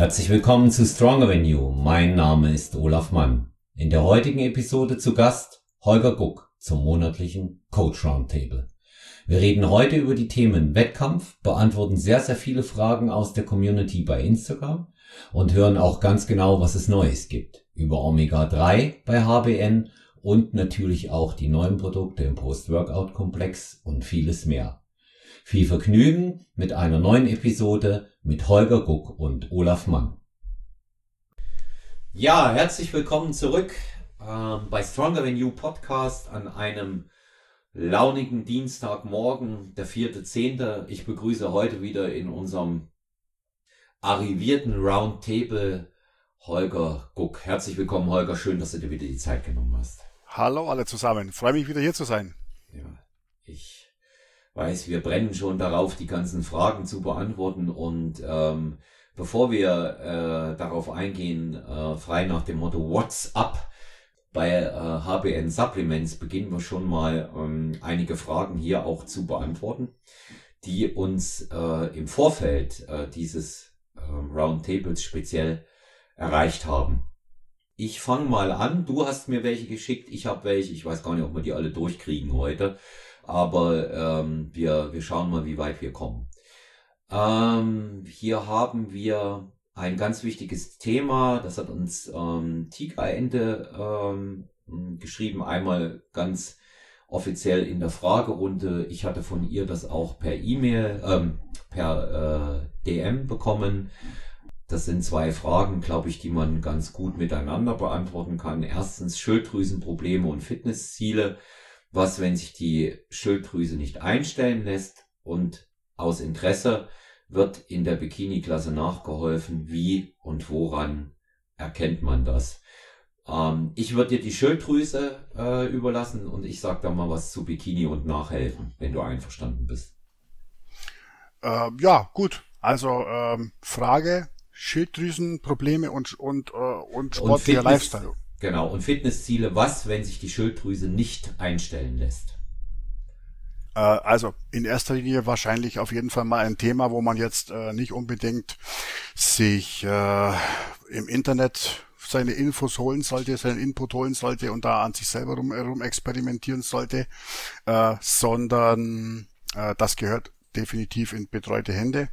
Herzlich willkommen zu Stronger Than You. Mein Name ist Olaf Mann. In der heutigen Episode zu Gast Holger Guck zum monatlichen Coach Roundtable. Wir reden heute über die Themen Wettkampf, beantworten sehr viele Fragen aus der Community bei Instagram und hören auch ganz genau, was es Neues gibt über Omega-3 bei HBN und natürlich auch die neuen Produkte im Post-Workout-Komplex und vieles mehr. Viel Vergnügen mit einer neuen Episode mit Holger Guck und Olaf Mann. Ja, herzlich willkommen zurück bei Stronger Than You Podcast an einem launigen Dienstagmorgen, der 4.10. Ich begrüße heute wieder in unserem arrivierten Roundtable Holger Guck. Herzlich willkommen, Holger. Schön, dass du dir wieder die Zeit genommen hast. Hallo alle zusammen. Freue mich wieder hier zu sein. Ja, ich weiß, wir brennen schon darauf, die ganzen Fragen zu beantworten und bevor wir darauf eingehen, frei nach dem Motto What's up bei HBN Supplements, beginnen wir schon mal einige Fragen hier auch zu beantworten, die uns im Vorfeld dieses Roundtables speziell erreicht haben. Ich fange mal an, du hast mir welche geschickt, ich habe welche, ich weiß gar nicht, ob wir die alle durchkriegen heute. Aber wir schauen mal, wie weit wir kommen. Hier haben wir ein ganz wichtiges Thema. Das hat uns Tigerente geschrieben. Einmal ganz offiziell in der Fragerunde. Ich hatte von ihr das auch per E-Mail, per DM bekommen. Das sind zwei Fragen, glaube ich, die man ganz gut miteinander beantworten kann. Erstens Schilddrüsenprobleme und Fitnessziele. Was, wenn sich die Schilddrüse nicht einstellen lässt, und aus Interesse wird in der Bikini-Klasse nachgeholfen, wie und woran erkennt man das? Ich würde dir die Schilddrüse überlassen und ich sage da mal was zu Bikini und Nachhelfen, wenn du einverstanden bist. Ja, gut. Also Frage, Schilddrüsenprobleme und sportlicher Lifestyle. Genau, und Fitnessziele, was, wenn sich die Schilddrüse nicht einstellen lässt? Also in erster Linie wahrscheinlich auf jeden Fall mal ein Thema, wo man jetzt nicht unbedingt sich im Internet seine Infos holen sollte, seinen Input holen sollte und da an sich selber rum experimentieren sollte, sondern das gehört definitiv in betreute Hände.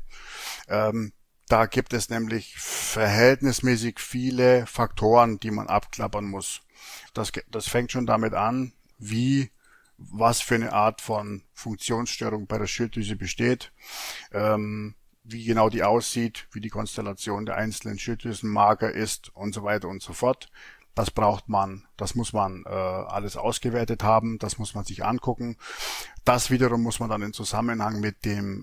Da gibt es nämlich verhältnismäßig viele Faktoren, die man abklappern muss. Das fängt schon damit an, was für eine Art von Funktionsstörung bei der Schilddrüse besteht, wie genau die aussieht, wie die Konstellation der einzelnen Schilddrüsenmarker ist und so weiter und so fort. Das muss man alles ausgewertet haben, das muss man sich angucken. Das wiederum muss man dann in Zusammenhang mit dem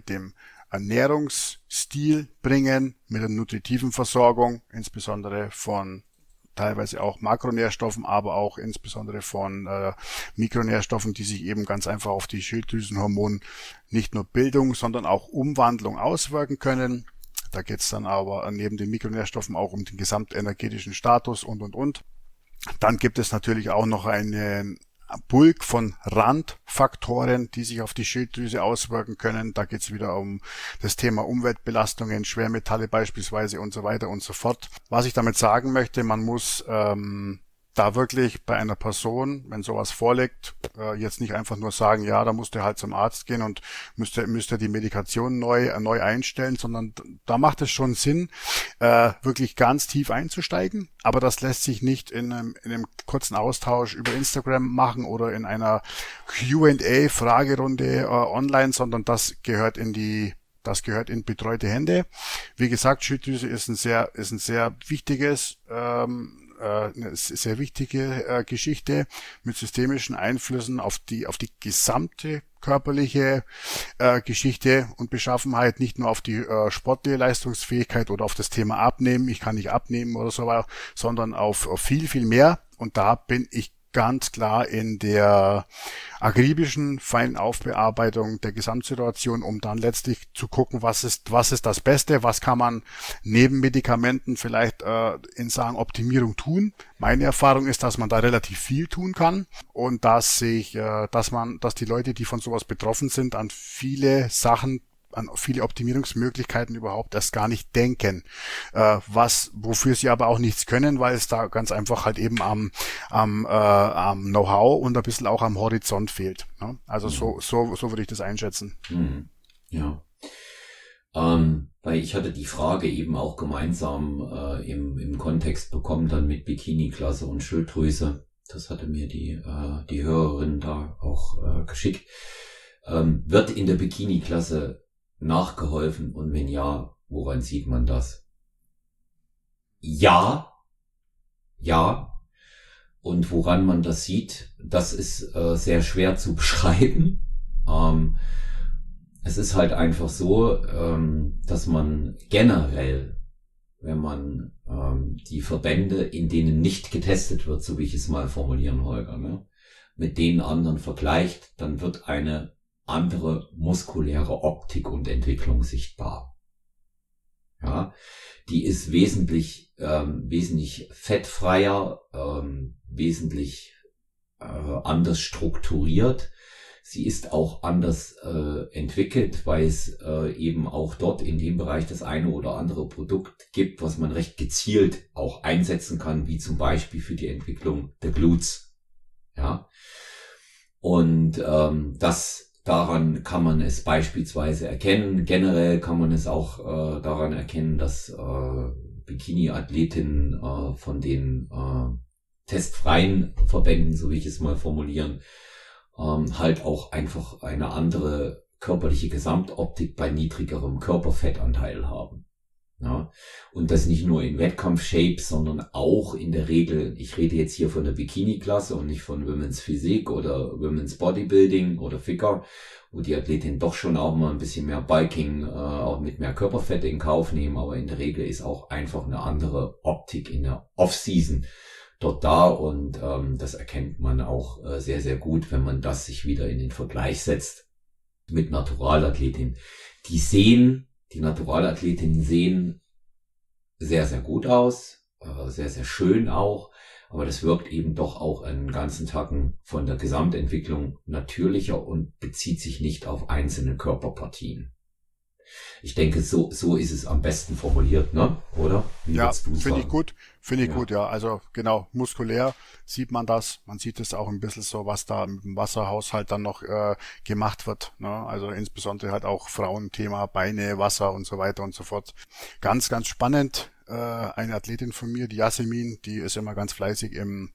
Ernährungsstil bringen, mit der nutritiven Versorgung, insbesondere von teilweise auch Makronährstoffen, aber auch insbesondere von Mikronährstoffen, die sich eben ganz einfach auf die Schilddrüsenhormone nicht nur Bildung, sondern auch Umwandlung auswirken können. Da geht es dann aber neben den Mikronährstoffen auch um den gesamtenergetischen Status und. Dann gibt es natürlich auch noch einen Bulk von Randfaktoren, die sich auf die Schilddrüse auswirken können. Da geht es wieder um das Thema Umweltbelastungen, Schwermetalle beispielsweise und so weiter und so fort. Was ich damit sagen möchte, man muss da wirklich bei einer Person, wenn sowas vorliegt, jetzt nicht einfach nur sagen, ja, da musst du halt zum Arzt gehen und müsste die Medikation neu einstellen, sondern da macht es schon Sinn, wirklich ganz tief einzusteigen. Aber das lässt sich nicht in einem kurzen Austausch über Instagram machen oder in einer Q&A-Fragerunde online, sondern das gehört in betreute Hände. Wie gesagt, Schilddrüse ist ein sehr wichtiges eine sehr wichtige Geschichte mit systemischen Einflüssen auf die gesamte körperliche Geschichte und Beschaffenheit, nicht nur auf die sportliche Leistungsfähigkeit oder auf das Thema Abnehmen, ich kann nicht abnehmen oder so, sondern auf viel, viel mehr. Und da bin ich ganz klar in der akribischen, feinen Aufbearbeitung der Gesamtsituation, um dann letztlich zu gucken, was ist das Beste, was kann man neben Medikamenten vielleicht in Sachen Optimierung tun. Meine Erfahrung ist, dass man da relativ viel tun kann und dass die Leute, die von sowas betroffen sind, an viele Sachen an viele Optimierungsmöglichkeiten überhaupt erst gar nicht denken, wofür sie aber auch nichts können, weil es da ganz einfach halt eben am Know-how und ein bisschen auch am Horizont fehlt. Ne? Also so würde ich das einschätzen. Ja. Weil ich hatte die Frage eben auch gemeinsam im Kontext bekommen, dann mit Bikini-Klasse und Schilddrüse. Das hatte mir die Hörerin da auch geschickt. Wird in der Bikini-Klasse nachgeholfen und wenn ja, woran sieht man das? Ja. Und woran man das sieht, das ist sehr schwer zu beschreiben. Es ist halt einfach so, dass man generell, wenn man die Verbände, in denen nicht getestet wird, so wie ich es mal formulieren, Holger, ne, mit denen anderen vergleicht, dann wird eine andere muskuläre Optik und Entwicklung sichtbar. Ja, die ist wesentlich fettfreier, wesentlich anders strukturiert. Sie ist auch anders entwickelt, weil es eben auch dort in dem Bereich das eine oder andere Produkt gibt, was man recht gezielt auch einsetzen kann, wie zum Beispiel für die Entwicklung der Glutes. Ja, und daran kann man es beispielsweise erkennen. Generell kann man es auch daran erkennen, dass Bikini-Athletinnen von den testfreien Verbänden, so wie ich es mal formulieren, halt auch einfach eine andere körperliche Gesamtoptik bei niedrigerem Körperfettanteil haben. Ja, und das nicht nur in Wettkampf-Shapes, sondern auch in der Regel, ich rede jetzt hier von der Bikini-Klasse und nicht von Women's Physik oder Women's Bodybuilding oder Figure, wo die Athletinnen doch schon auch mal ein bisschen mehr Bulking, auch mit mehr Körperfett in Kauf nehmen, aber in der Regel ist auch einfach eine andere Optik in der Off-Season dort da und das erkennt man auch sehr, sehr gut, wenn man das sich wieder in den Vergleich setzt mit Naturalathletinnen. Die Naturalathletinnen sehen sehr, sehr gut aus, sehr, sehr schön auch, aber das wirkt eben doch auch einen ganzen Tacken von der Gesamtentwicklung natürlicher und bezieht sich nicht auf einzelne Körperpartien. Ich denke, so ist es am besten formuliert, ne? Oder? Wie ja, finde ich gut. Finde ich gut, ja. Also genau, muskulär sieht man das. Man sieht es auch ein bisschen so, was da mit dem Wasserhaushalt dann noch gemacht wird. Ne? Also insbesondere halt auch Frauenthema, Beine, Wasser und so weiter und so fort. Ganz, ganz spannend. Eine Athletin von mir, die Yasemin, die ist immer ganz fleißig im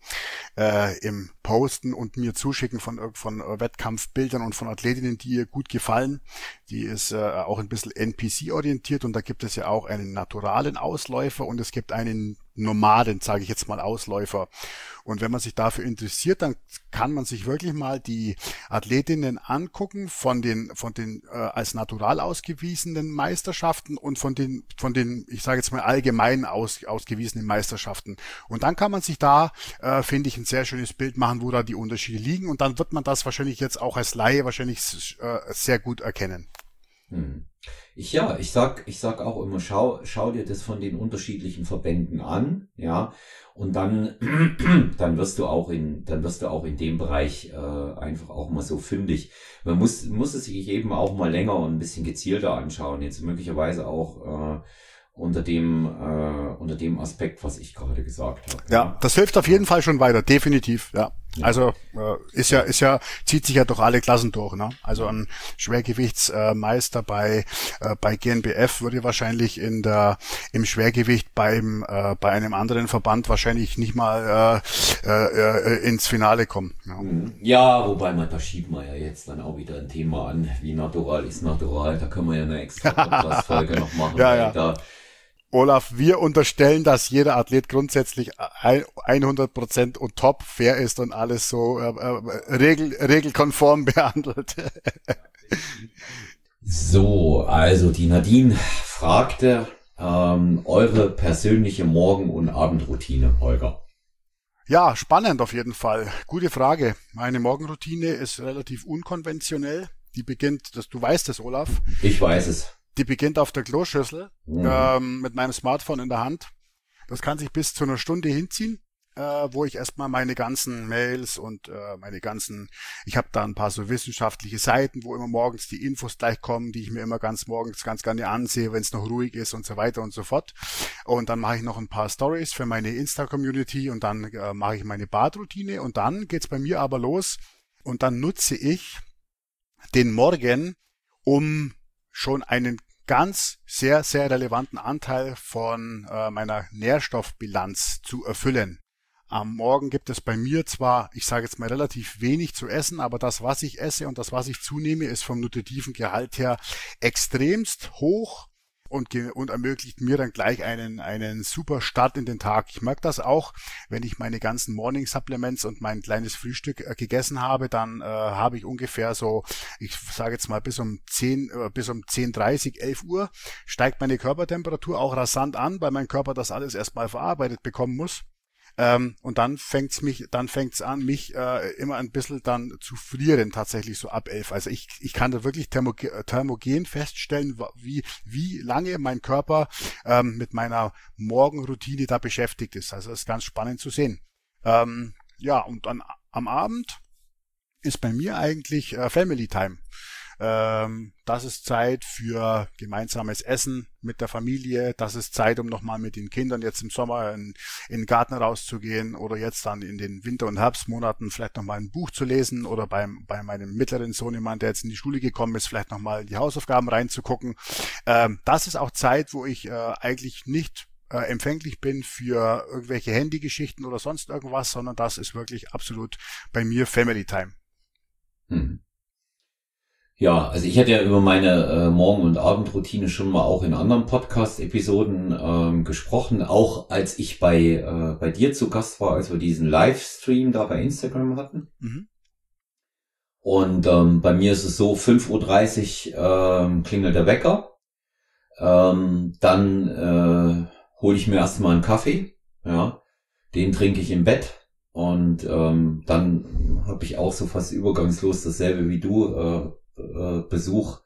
Posten und mir zuschicken von Wettkampfbildern und von Athletinnen, die ihr gut gefallen. Die ist auch ein bisschen NPC-orientiert und da gibt es ja auch einen naturalen Ausläufer und es gibt einen normalen, sage ich jetzt mal, Ausläufer. Und wenn man sich dafür interessiert, dann kann man sich wirklich mal die Athletinnen angucken von den als natural ausgewiesenen Meisterschaften und von den ich sage jetzt mal allgemein ausgewiesenen Meisterschaften. Und dann kann man sich da, finde ich, ein sehr schönes Bild machen, wo da die Unterschiede liegen. Und dann wird man das wahrscheinlich jetzt auch als Laie wahrscheinlich sehr gut erkennen. Ich sag auch immer, schau dir das von den unterschiedlichen Verbänden an, ja, und dann wirst du auch in dem Bereich einfach auch mal so fündig. Man muss es sich eben auch mal länger und ein bisschen gezielter anschauen, jetzt möglicherweise auch unter dem Aspekt, was ich gerade gesagt habe. Ja, das hilft auf jeden Fall schon weiter, definitiv, ja. Also zieht sich ja durch alle Klassen durch, ne? Also ein Schwergewichtsmeister bei GNBF würde wahrscheinlich im Schwergewicht bei einem anderen Verband wahrscheinlich nicht mal ins Finale kommen. Ja, wobei da schieben wir ja jetzt dann auch wieder ein Thema an, wie natural ist natural. Da können wir ja eine extra Podcast-Folge noch machen. Ja. Olaf, wir unterstellen, dass jeder Athlet grundsätzlich 100% und top fair ist und alles so regelkonform behandelt. So, also die Nadine fragte eure persönliche Morgen- und Abendroutine, Holger. Ja, spannend auf jeden Fall. Gute Frage. Meine Morgenroutine ist relativ unkonventionell. Die beginnt, du weißt es, Olaf. Ich weiß es. Die beginnt auf der Kloschüssel mit meinem Smartphone in der Hand. Das kann sich bis zu einer Stunde hinziehen. wo ich erstmal meine ganzen Mails und ich habe da ein paar so wissenschaftliche Seiten, wo immer morgens die Infos gleich kommen, die ich mir immer morgens ganz gerne ansehe, wenn es noch ruhig ist und so weiter und so fort. Und dann mache ich noch ein paar Stories für meine Insta-Community und dann mache ich meine Badroutine und dann geht's bei mir aber los und dann nutze ich den Morgen, um schon einen ganz sehr, sehr relevanten Anteil von meiner Nährstoffbilanz zu erfüllen. Am Morgen gibt es bei mir zwar, ich sage jetzt mal relativ wenig zu essen, aber das, was ich esse und das, was ich zunehme, ist vom nutritiven Gehalt her extremst hoch und ermöglicht mir dann gleich einen super Start in den Tag. Ich merke das auch, wenn ich meine ganzen Morning Supplements und mein kleines Frühstück gegessen habe, dann habe ich ungefähr so, ich sage jetzt mal bis um 10:30, 11 Uhr, steigt meine Körpertemperatur auch rasant an, weil mein Körper das alles erstmal verarbeitet bekommen muss. Und dann fängt's an, mich immer ein bisschen dann zu frieren, tatsächlich so ab 11. Also ich kann da wirklich thermogen feststellen, wie lange mein Körper mit meiner Morgenroutine da beschäftigt ist. Also das ist ganz spannend zu sehen. Ja, und dann am Abend ist bei mir eigentlich Family Time. Das ist Zeit für gemeinsames Essen mit der Familie. Das ist Zeit, um nochmal mit den Kindern jetzt im Sommer in den Garten rauszugehen oder jetzt dann in den Winter- und Herbstmonaten vielleicht nochmal ein Buch zu lesen oder bei meinem mittleren Sohn, jemand, der jetzt in die Schule gekommen ist, vielleicht nochmal in die Hausaufgaben reinzugucken. Das ist auch Zeit, wo ich eigentlich nicht empfänglich bin für irgendwelche Handygeschichten oder sonst irgendwas, sondern das ist wirklich absolut bei mir Family Time. Mhm. Ja, also ich hatte ja über meine Morgen- und Abendroutine schon mal auch in anderen Podcast-Episoden gesprochen, auch als ich bei dir zu Gast war, als wir diesen Livestream da bei Instagram hatten. Mhm. Und bei mir ist es so, 5:30 Uhr klingelt der Wecker. Dann hole ich mir erstmal einen Kaffee, ja, den trinke ich im Bett. Und dann habe ich auch so fast übergangslos dasselbe wie du, Besuch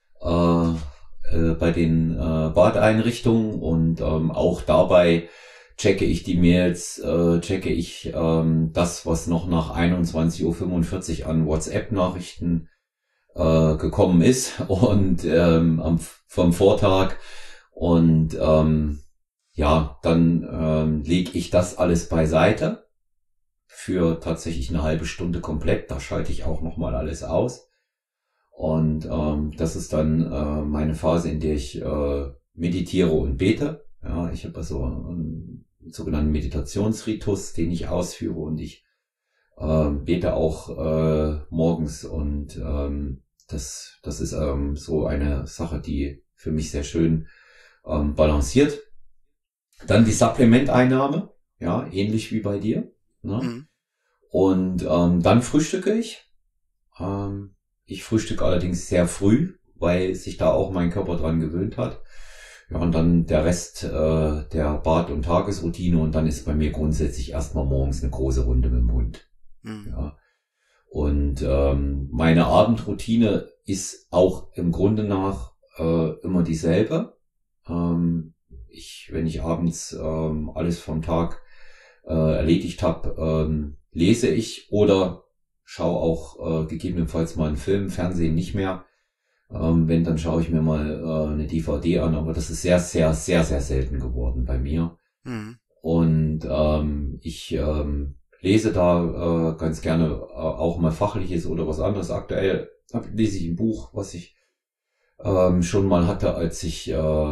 bei den Badeinrichtungen und auch dabei checke ich die Mails, checke ich das, was noch nach 21:45 Uhr an WhatsApp-Nachrichten gekommen ist und vom Vortag und ja, dann lege ich das alles beiseite für tatsächlich eine halbe Stunde komplett. Da schalte ich auch nochmal alles aus. Und das ist dann meine Phase, in der ich meditiere und bete. Ja, ich habe also einen sogenannten Meditationsritus, den ich ausführe und ich bete auch morgens und das ist so eine Sache, die für mich sehr schön balanciert. Dann die Supplementeinnahme, ja, ähnlich wie bei dir. Ne? Mhm. Und dann frühstücke ich. Ich frühstücke allerdings sehr früh, weil sich da auch mein Körper dran gewöhnt hat. Ja, und dann der Rest der Bad- und Tagesroutine und dann ist bei mir grundsätzlich erstmal morgens eine große Runde mit dem Hund. Mhm. Ja. Und meine Abendroutine ist auch im Grunde nach immer dieselbe. Wenn ich abends alles vom Tag erledigt habe, lese ich oder schaue auch gegebenenfalls mal einen Film, Fernsehen nicht mehr. Wenn, dann schaue ich mir mal eine DVD an, aber das ist sehr, sehr, sehr, sehr selten geworden bei mir. Mhm. Und ich lese da ganz gerne auch mal Fachliches oder was anderes. Aktuell lese ich ein Buch, was ich schon mal hatte, als ich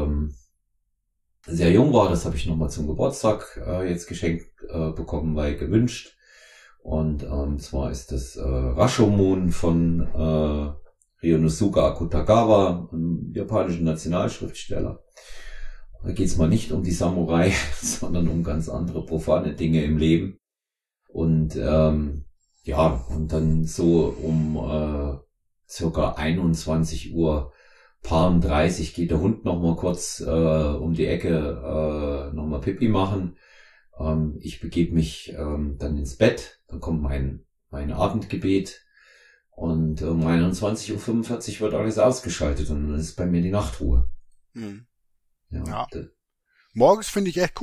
sehr jung war. Das habe ich nochmal zum Geburtstag jetzt geschenkt bekommen, weil gewünscht. Und zwar ist das Rashomon von Ryonosuke Akutagawa, einem japanischen Nationalschriftsteller. Da geht es mal nicht um die Samurai, sondern um ganz andere profane Dinge im Leben. Und ja, und dann so um circa 21:30 geht der Hund noch mal kurz um die Ecke noch mal Pipi machen. Ich begebe mich dann ins Bett, dann kommt mein Abendgebet und um 21:45 wird alles ausgeschaltet und dann ist bei mir die Nachtruhe. Mhm. Ja. Ja. Morgens finde ich echt cool.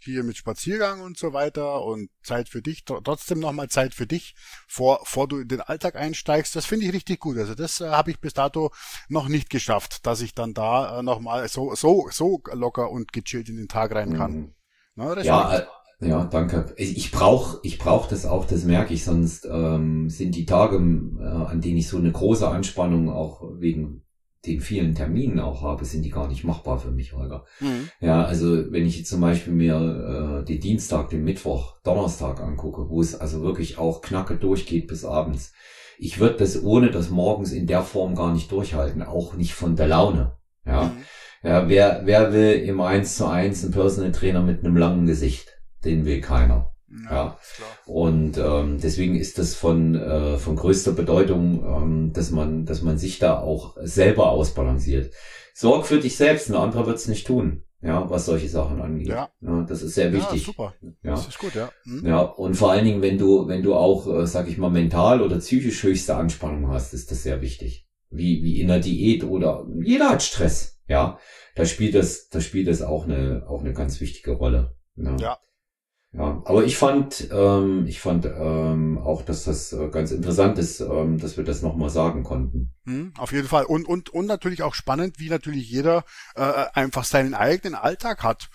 hier mit Spaziergang und so weiter und Zeit für dich, trotzdem nochmal Zeit für dich, vor du in den Alltag einsteigst. Das finde ich richtig gut. Also das habe ich bis dato noch nicht geschafft, dass ich dann da nochmal so locker und gechillt in den Tag rein kann. Mhm. Na, Ja, Respekt. ja, danke. Ich brauch das auch, das merke ich, sonst sind die Tage, an denen ich so eine große Anspannung auch wegen den vielen Terminen auch habe, sind die gar nicht machbar für mich, Holger. Mhm. Ja, also wenn ich jetzt zum Beispiel mir den Dienstag, den Mittwoch, Donnerstag angucke, wo es also wirklich auch knacke durchgeht bis abends, ich würde das ohne das morgens in der Form gar nicht durchhalten, auch nicht von der Laune. Ja, Mhm. ja, wer will im 1:1 einen Personal Trainer mit einem langen Gesicht? Den will keiner. Ja, Ja, ist klar. und deswegen ist das von größter Bedeutung, dass man sich da auch selber ausbalanciert. Sorg für dich selbst, ein anderer wird's nicht tun, ja, was solche Sachen angeht. Ja, Ja, das ist sehr ja, wichtig. super. Das Ja, ist gut, ja. Mhm. ja, und vor allen Dingen, wenn du auch, sag ich mal, mental oder psychisch höchste Anspannung hast, ist das sehr wichtig. Wie in der Diät oder jeder hat Stress, ja. Da spielt das auch eine ganz wichtige Rolle. Ja. Ja. Ja, aber ich fand auch, dass das ganz interessant ist, dass wir das nochmal sagen konnten. Auf jeden Fall. Und natürlich auch spannend, wie natürlich jeder einfach seinen eigenen Alltag hat.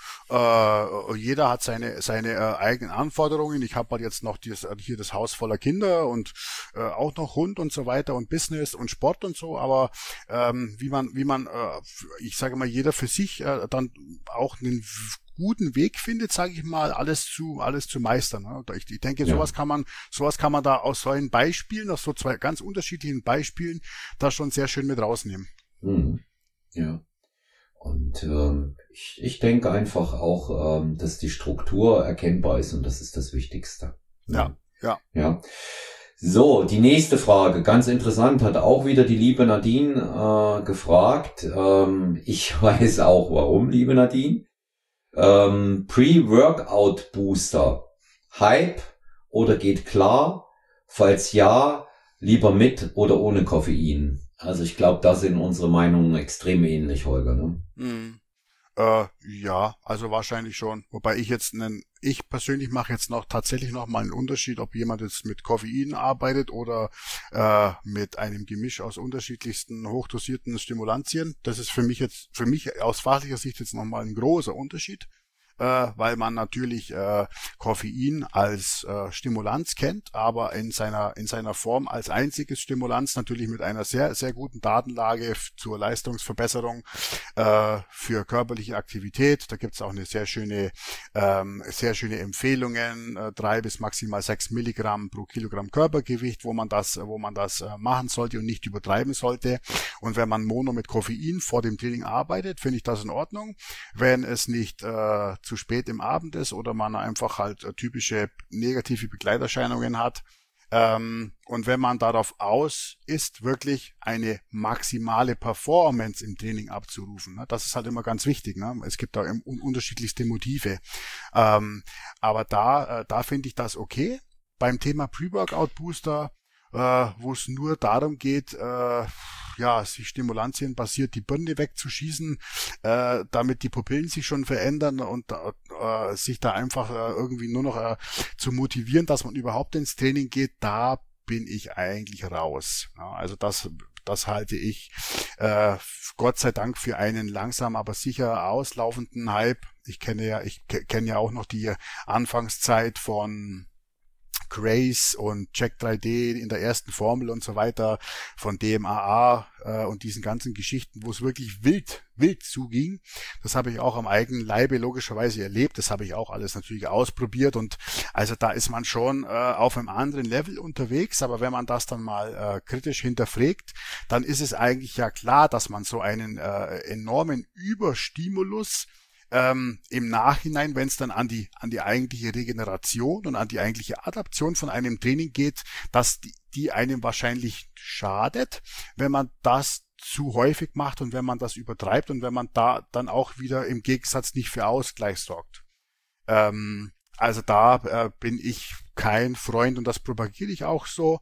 Jeder hat seine eigenen Anforderungen. Ich habe halt jetzt noch hier das Haus voller Kinder und auch noch Hund und so weiter und Business und Sport und so. Aber wie man, ich sage mal, jeder für sich dann auch einen guten Weg findet, sage ich mal, alles zu meistern. Ne? Ich denke, Ja. sowas kann man da aus solchen Beispielen, aus so zwei ganz unterschiedlichen Beispielen, da schon sehr schön mit rausnehmen. Mhm. Ja. Und ich denke einfach auch, dass die Struktur erkennbar ist und das ist das Wichtigste. Ja, Ja. ja. Ja. So, die nächste Frage, ganz interessant, hat auch wieder die liebe Nadine gefragt. Ich weiß auch warum, liebe Nadine. Pre-Workout Booster. Hype oder geht klar? Falls ja, lieber mit oder ohne Koffein? Also ich glaube, da sind unsere Meinungen extrem ähnlich, Holger. Ne? Mhm. Ja, also wahrscheinlich schon. Wobei ich persönlich mache jetzt tatsächlich noch mal einen Unterschied, ob jemand jetzt mit Koffein arbeitet oder mit einem Gemisch aus unterschiedlichsten hochdosierten Stimulantien. Das ist für mich aus fachlicher Sicht jetzt noch mal ein großer Unterschied. Weil man natürlich Koffein als Stimulanz kennt, aber in seiner Form als einziges Stimulanz natürlich mit einer sehr, sehr guten Datenlage zur Leistungsverbesserung für körperliche Aktivität. Da gibt's auch eine sehr schöne Empfehlungen, 3 bis maximal 6 Milligramm pro Kilogramm Körpergewicht, wo man das machen sollte und nicht übertreiben sollte. Und wenn man mono mit Koffein vor dem Training arbeitet, finde ich das in Ordnung. Wenn es nicht zu spät im Abend ist oder man einfach halt typische negative Begleiterscheinungen hat. Und wenn man darauf aus ist, wirklich eine maximale Performance im Training abzurufen, ne? Das ist halt immer ganz wichtig. Ne? Es gibt da unterschiedlichste Motive. Aber da finde ich das okay. Beim Thema Pre-Workout-Booster, wo es nur darum geht, sich stimulantienbasiert die Birne wegzuschießen, damit die Pupillen sich schon verändern und sich da einfach irgendwie nur noch zu motivieren, dass man überhaupt ins Training geht, da bin ich eigentlich raus. Ja, also das halte ich Gott sei Dank für einen langsam aber sicher auslaufenden Hype. Ich kenne ja auch noch die Anfangszeit von Grace und Jack 3D in der ersten Formel und so weiter, von DMAA und diesen ganzen Geschichten, wo es wirklich wild zuging. Das habe ich auch am eigenen Leibe logischerweise erlebt. Das habe ich auch alles natürlich ausprobiert und also da ist man schon auf einem anderen Level unterwegs, aber wenn man das dann mal kritisch hinterfragt, dann ist es eigentlich ja klar, dass man so einen enormen Überstimulus im Nachhinein, wenn es dann an die eigentliche Regeneration und an die eigentliche Adaption von einem Training geht, dass die einem wahrscheinlich schadet, wenn man das zu häufig macht und wenn man das übertreibt und wenn man da dann auch wieder im Gegensatz nicht für Ausgleich sorgt. Also da bin ich kein Freund und das propagiere ich auch so.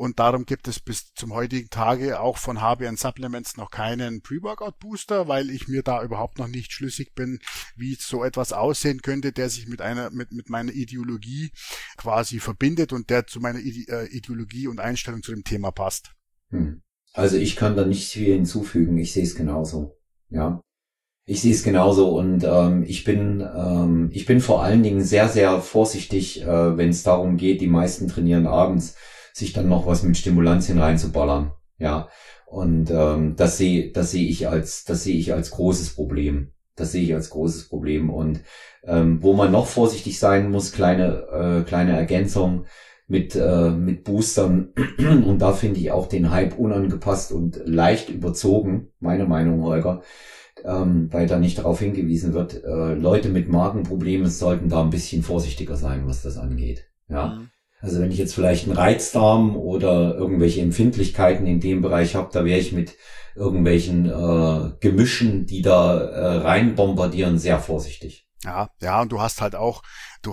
und darum gibt es bis zum heutigen Tage auch von HBN Supplements noch keinen Pre-Workout-Booster, weil ich mir da überhaupt noch nicht schlüssig bin, wie so etwas aussehen könnte, der sich mit meiner Ideologie quasi verbindet und der zu meiner Ideologie und Einstellung zu dem Thema passt. Also ich kann da nicht viel hinzufügen, ich sehe es genauso, ja. Ich sehe es genauso und ich bin vor allen Dingen sehr, sehr vorsichtig, wenn es darum geht, die meisten trainieren abends, sich dann noch was mit Stimulantien reinzuballern, ja. Und das sehe ich als großes Problem. Das sehe ich als großes Problem. Und wo man noch vorsichtig sein muss, kleine Ergänzung mit Boostern. Und da finde ich auch den Hype unangepasst und leicht überzogen, meine Meinung, Holger. Weil da nicht darauf hingewiesen wird, Leute mit Magenproblemen sollten da ein bisschen vorsichtiger sein, was das angeht. Ja, also wenn ich jetzt vielleicht einen Reizdarm oder irgendwelche Empfindlichkeiten in dem Bereich habe, da wäre ich mit irgendwelchen Gemischen, die da rein bombardieren, sehr vorsichtig. Ja, und du hast halt auch,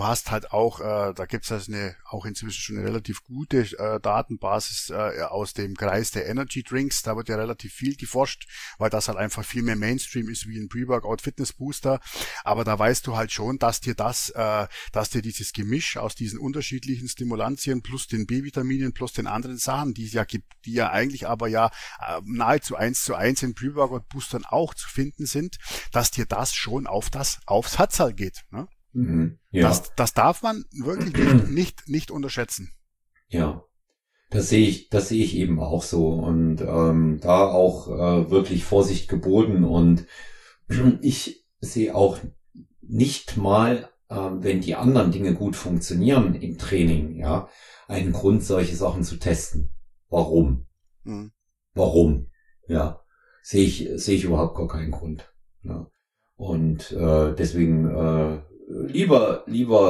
da gibt's auch inzwischen schon eine relativ gute Datenbasis aus dem Kreis der Energy Drinks. Da wird ja relativ viel geforscht, weil das halt einfach viel mehr Mainstream ist wie ein Pre-Workout Fitness Booster. Aber da weißt du halt schon, dass dir dieses Gemisch aus diesen unterschiedlichen Stimulantien plus den B-Vitaminen plus den anderen Sachen, die es ja gibt, die ja eigentlich aber nahezu 1:1 in Pre-Workout Boostern auch zu finden sind, dass dir das schon aufs Herzal geht, ne? Ja. Das darf man wirklich nicht unterschätzen. Ja, das sehe ich eben auch so und da auch wirklich Vorsicht geboten und ich sehe auch nicht mal, wenn die anderen Dinge gut funktionieren im Training, ja, einen Grund, solche Sachen zu testen. Warum? Warum? Ja, sehe ich überhaupt gar keinen Grund. Ja. Und deswegen lieber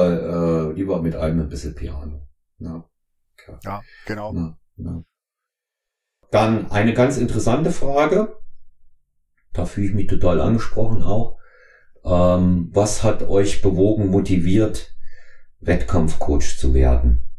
mit allem ein bisschen Piano. Ja, genau. Ja. Dann eine ganz interessante Frage. Da fühle ich mich total angesprochen auch. Was hat euch bewogen, motiviert, Wettkampfcoach zu werden?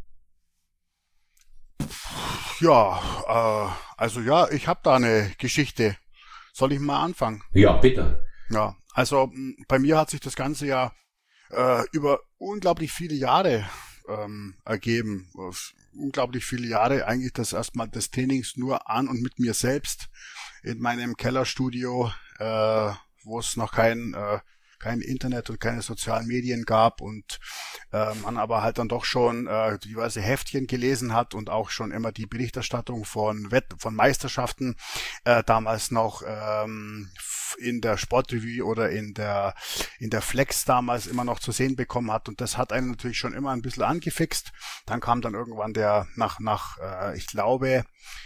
Ja, ich habe da eine Geschichte. Soll ich mal anfangen? Ja, bitte. Ja, also bei mir hat sich das Ganze ja über unglaublich viele Jahre ergeben. Unglaublich viele Jahre eigentlich das erstmal des Trainings nur an und mit mir selbst in meinem Kellerstudio, wo es noch kein Internet und keine sozialen Medien gab und man aber halt dann doch schon diverse Heftchen gelesen hat und auch schon immer die Berichterstattung von Meisterschaften damals noch in der Sportrevue oder in der Flex damals immer noch zu sehen bekommen hat und das hat einen natürlich schon immer ein bisschen angefixt. Dann kam dann irgendwann der ich glaube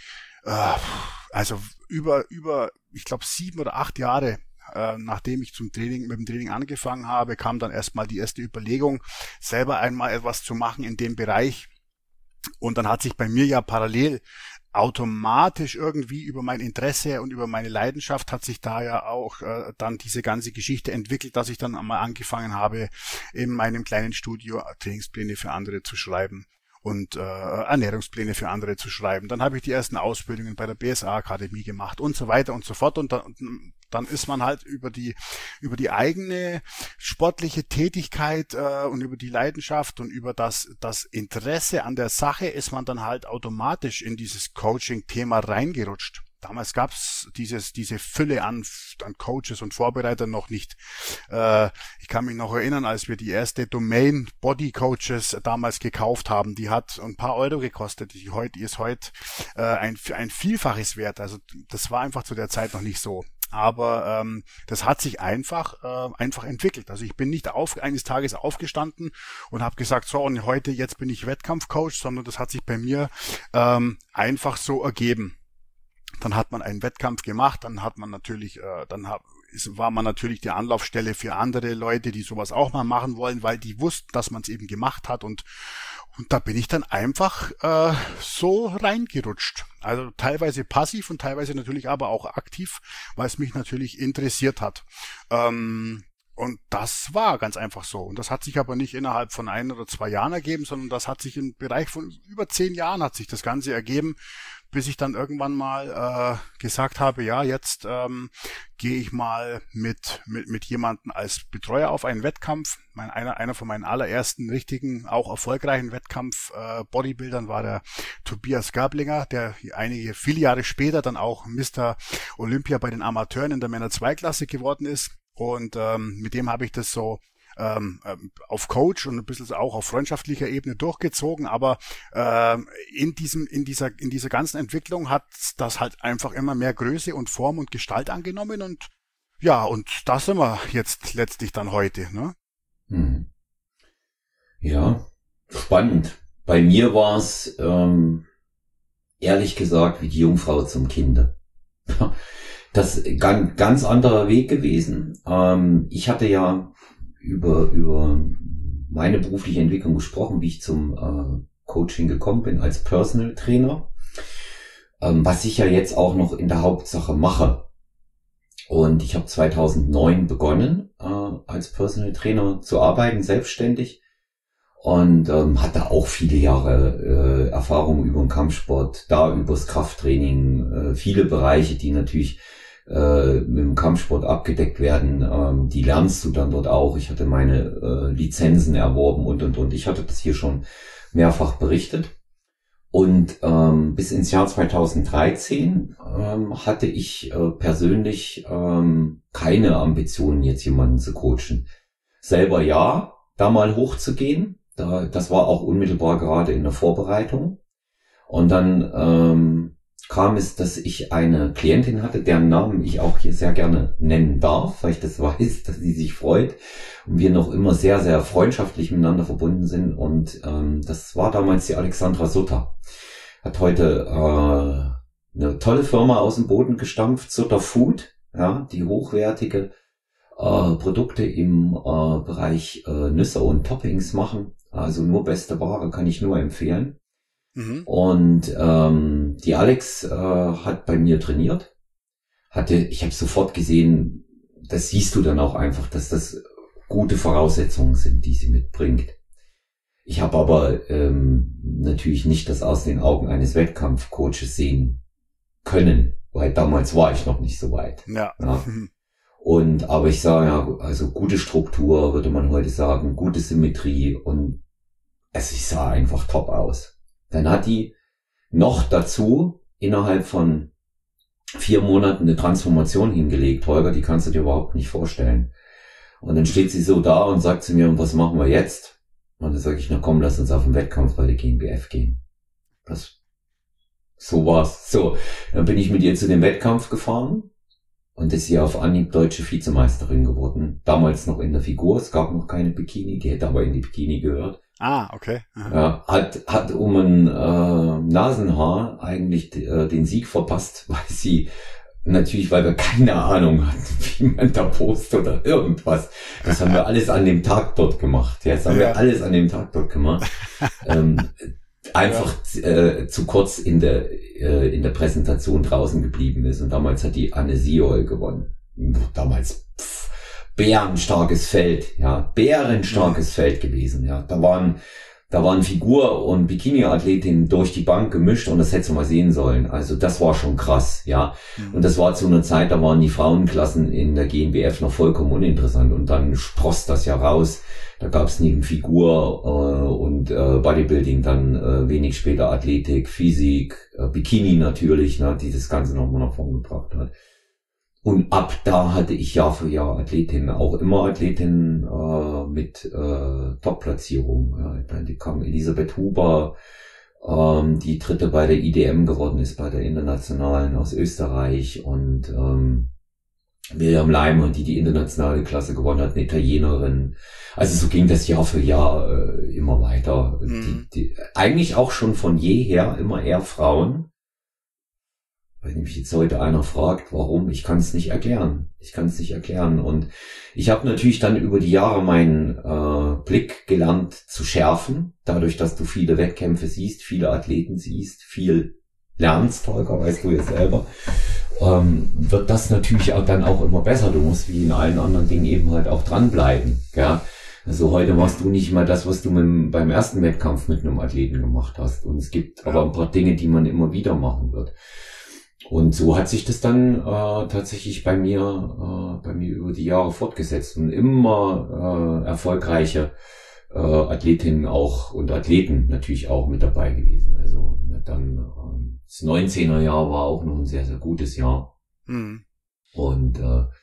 ich glaube 7 oder 8 Jahre nachdem ich mit dem Training angefangen habe, kam dann erstmal die erste Überlegung, selber einmal etwas zu machen in dem Bereich. Und dann hat sich bei mir ja parallel automatisch irgendwie über mein Interesse und über meine Leidenschaft hat sich da ja auch dann diese ganze Geschichte entwickelt, dass ich dann einmal angefangen habe, in meinem kleinen Studio Trainingspläne für andere zu schreiben und Ernährungspläne für andere zu schreiben. Dann habe ich die ersten Ausbildungen bei der BSA-Akademie gemacht und so weiter und so fort. Und dann ist man halt über die eigene sportliche Tätigkeit und über die Leidenschaft und über das Interesse an der Sache ist man dann halt automatisch in dieses Coaching-Thema reingerutscht. Damals gab's diese Fülle an Coaches und Vorbereitern noch nicht. Ich kann mich noch erinnern, als wir die erste Domain Body Coaches damals gekauft haben, die hat ein paar Euro gekostet. Die ist heute ein Vielfaches wert. Also das war einfach zu der Zeit noch nicht so. Aber das hat sich einfach entwickelt. Also ich bin nicht eines Tages aufgestanden und habe gesagt, so und jetzt bin ich Wettkampfcoach, sondern das hat sich bei mir einfach so ergeben. Dann hat man einen Wettkampf gemacht, dann hat man natürlich, war man natürlich die Anlaufstelle für andere Leute, die sowas auch mal machen wollen, weil die wussten, dass man es eben gemacht hat und da bin ich dann einfach so reingerutscht. Also teilweise passiv und teilweise natürlich aber auch aktiv, weil es mich natürlich interessiert hat. Und das war ganz einfach so. Und das hat sich aber nicht innerhalb von 1 oder 2 Jahren ergeben, sondern das hat sich im Bereich von über 10 Jahren hat sich das Ganze ergeben, bis ich dann irgendwann mal gesagt habe, ja, jetzt gehe ich mal mit jemandem als Betreuer auf einen Wettkampf. Einer von meinen allerersten richtigen, auch erfolgreichen Wettkampf-Bodybuildern war der Tobias Gablinger, der viele Jahre später dann auch Mr. Olympia bei den Amateuren in der Männer-2-Klasse geworden ist. Und mit dem habe ich das so auf Coach und ein bisschen auch auf freundschaftlicher Ebene durchgezogen, aber in dieser ganzen Entwicklung hat das halt einfach immer mehr Größe und Form und Gestalt angenommen und ja, und da sind wir jetzt letztlich dann heute, ne? Hm. Ja, spannend. Bei mir war es ehrlich gesagt wie die Jungfrau zum Kinde. Das ist ein ganz anderer Weg gewesen. Ich hatte ja über meine berufliche Entwicklung gesprochen, wie ich zum Coaching gekommen bin als Personal Trainer, was ich ja jetzt auch noch in der Hauptsache mache. Und ich habe 2009 begonnen, als Personal Trainer zu arbeiten, selbstständig, und hatte auch viele Jahre Erfahrung über den Kampfsport, da übers Krafttraining, viele Bereiche, die natürlich mit dem Kampfsport abgedeckt werden, die lernst du dann dort auch. Ich hatte meine Lizenzen erworben und. Ich hatte das hier schon mehrfach berichtet. Und bis ins Jahr 2013 hatte ich persönlich keine Ambitionen, jetzt jemanden zu coachen. Selber ja, da mal hochzugehen. Das war auch unmittelbar gerade in der Vorbereitung. Und dann kam es, dass ich eine Klientin hatte, deren Namen ich auch hier sehr gerne nennen darf, weil ich das weiß, dass sie sich freut und wir noch immer sehr, sehr freundschaftlich miteinander verbunden sind. Und das war damals die Alexandra Sutter. Hat heute eine tolle Firma aus dem Boden gestampft, Sutter Food, ja, die hochwertige Produkte im Bereich Nüsse und Toppings machen. Also nur beste Ware, kann ich nur empfehlen. Und die Alex hat bei mir trainiert. Ich habe sofort gesehen, das siehst du dann auch einfach, dass das gute Voraussetzungen sind, die sie mitbringt. Ich habe aber natürlich nicht das aus den Augen eines Wettkampfcoaches sehen können, weil damals war ich noch nicht so weit. Ja. Aber ich sage ja, also gute Struktur, würde man heute sagen, gute Symmetrie und ich sah einfach top aus. Dann hat die noch dazu innerhalb von 4 Monaten eine Transformation hingelegt. Holger, die kannst du dir überhaupt nicht vorstellen. Und dann steht sie so da und sagt zu mir, und was machen wir jetzt? Und dann sage ich, na komm, lass uns auf den Wettkampf bei der GmbF gehen. So war's. So, dann bin ich mit ihr zu dem Wettkampf gefahren und ist sie auf Anhieb deutsche Vizemeisterin geworden. Damals noch in der Figur, es gab noch keine Bikini, die hätte aber in die Bikini gehört. Ah, okay. Ja, hat um ein Nasenhaar eigentlich den Sieg verpasst, weil wir keine Ahnung hatten, wie man da postet oder irgendwas. Das haben wir alles an dem Tag dort gemacht. Ja, Einfach zu kurz in der Präsentation draußen geblieben ist. Und damals hat die Anne Siol gewonnen. Damals bärenstarkes Feld gewesen, ja. Da waren Figur- und Bikini-Athletinnen durch die Bank gemischt und das hättest du mal sehen sollen. Also das war schon krass, ja. Und das war zu einer Zeit, da waren die Frauenklassen in der GmbF noch vollkommen uninteressant und dann spross das ja raus. Da gab es neben Figur und Bodybuilding dann wenig später Athletik, Physik, Bikini natürlich, ne, die das Ganze nochmal nach vorn gebracht hat. Und ab da hatte ich Jahr für Jahr Athletinnen, auch immer Athletinnen mit Top-Platzierung. Ja. Die kam Elisabeth Huber, die dritte bei der IDM geworden ist, bei der Internationalen aus Österreich, und Miriam Leimer, die internationale Klasse gewonnen hat, eine Italienerin. Also so ging das Jahr für Jahr immer weiter. Eigentlich auch schon von jeher immer eher Frauen. Wenn mich jetzt heute einer fragt, warum, ich kann es nicht erklären. Und ich habe natürlich dann über die Jahre meinen Blick gelernt zu schärfen, dadurch, dass du viele Wettkämpfe siehst, viele Athleten siehst, viel lernst, Holger, weißt du jetzt selber. wird das natürlich auch dann auch immer besser. Du musst wie in allen anderen Dingen eben halt auch dranbleiben. Ja? Also heute machst du nicht mal das, was du beim ersten Wettkampf mit einem Athleten gemacht hast. Und es gibt aber ein paar Dinge, die man immer wieder machen wird. Und so hat sich das dann tatsächlich bei mir über die Jahre fortgesetzt und immer erfolgreiche Athletinnen auch und Athleten natürlich auch mit dabei gewesen. Also dann das 19er Jahr war auch noch ein sehr, sehr gutes Jahr. Mhm. Und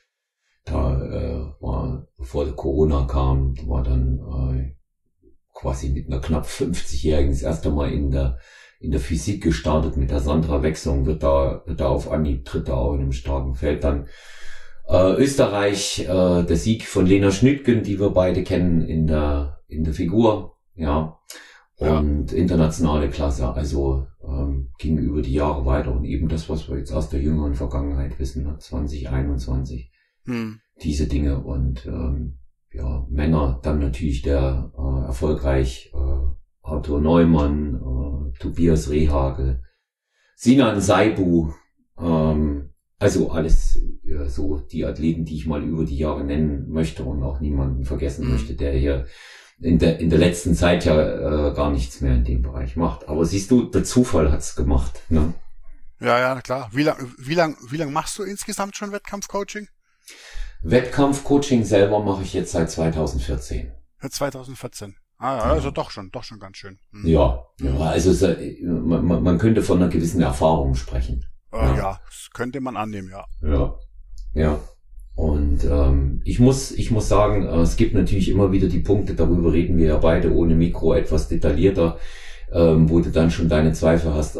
war, bevor der Corona kam, war dann quasi mit einer knapp 50-Jährigen das erste Mal in der Physik gestartet mit der Sandra Wechslung, wird da auf Anhieb Dritter auch in einem starken Feld. Dann Österreich, der Sieg von Lena Schnüttgen, die wir beide kennen in der Figur, ja. Und internationale Klasse, also ging über die Jahre weiter und eben das, was wir jetzt aus der jüngeren Vergangenheit wissen, 2021, diese Dinge und Männer, dann natürlich der erfolgreich Arthur Neumann, Tobias Rehagel, Sinan Saibu, also alles so die Athleten, die ich mal über die Jahre nennen möchte und auch niemanden vergessen möchte, der hier in der letzten Zeit ja gar nichts mehr in dem Bereich macht. Aber siehst du, der Zufall hat's gemacht, ne? Ja, klar. Wie lang machst du insgesamt schon Wettkampfcoaching? Wettkampfcoaching selber mache ich jetzt seit 2014. 2014. Also doch schon ganz schön. Ja, also man könnte von einer gewissen Erfahrung sprechen. Ja, das könnte man annehmen, ja. Ja. Und ich muss sagen, es gibt natürlich immer wieder die Punkte, darüber reden wir ja beide ohne Mikro etwas detaillierter, wo du dann schon deine Zweifel hast,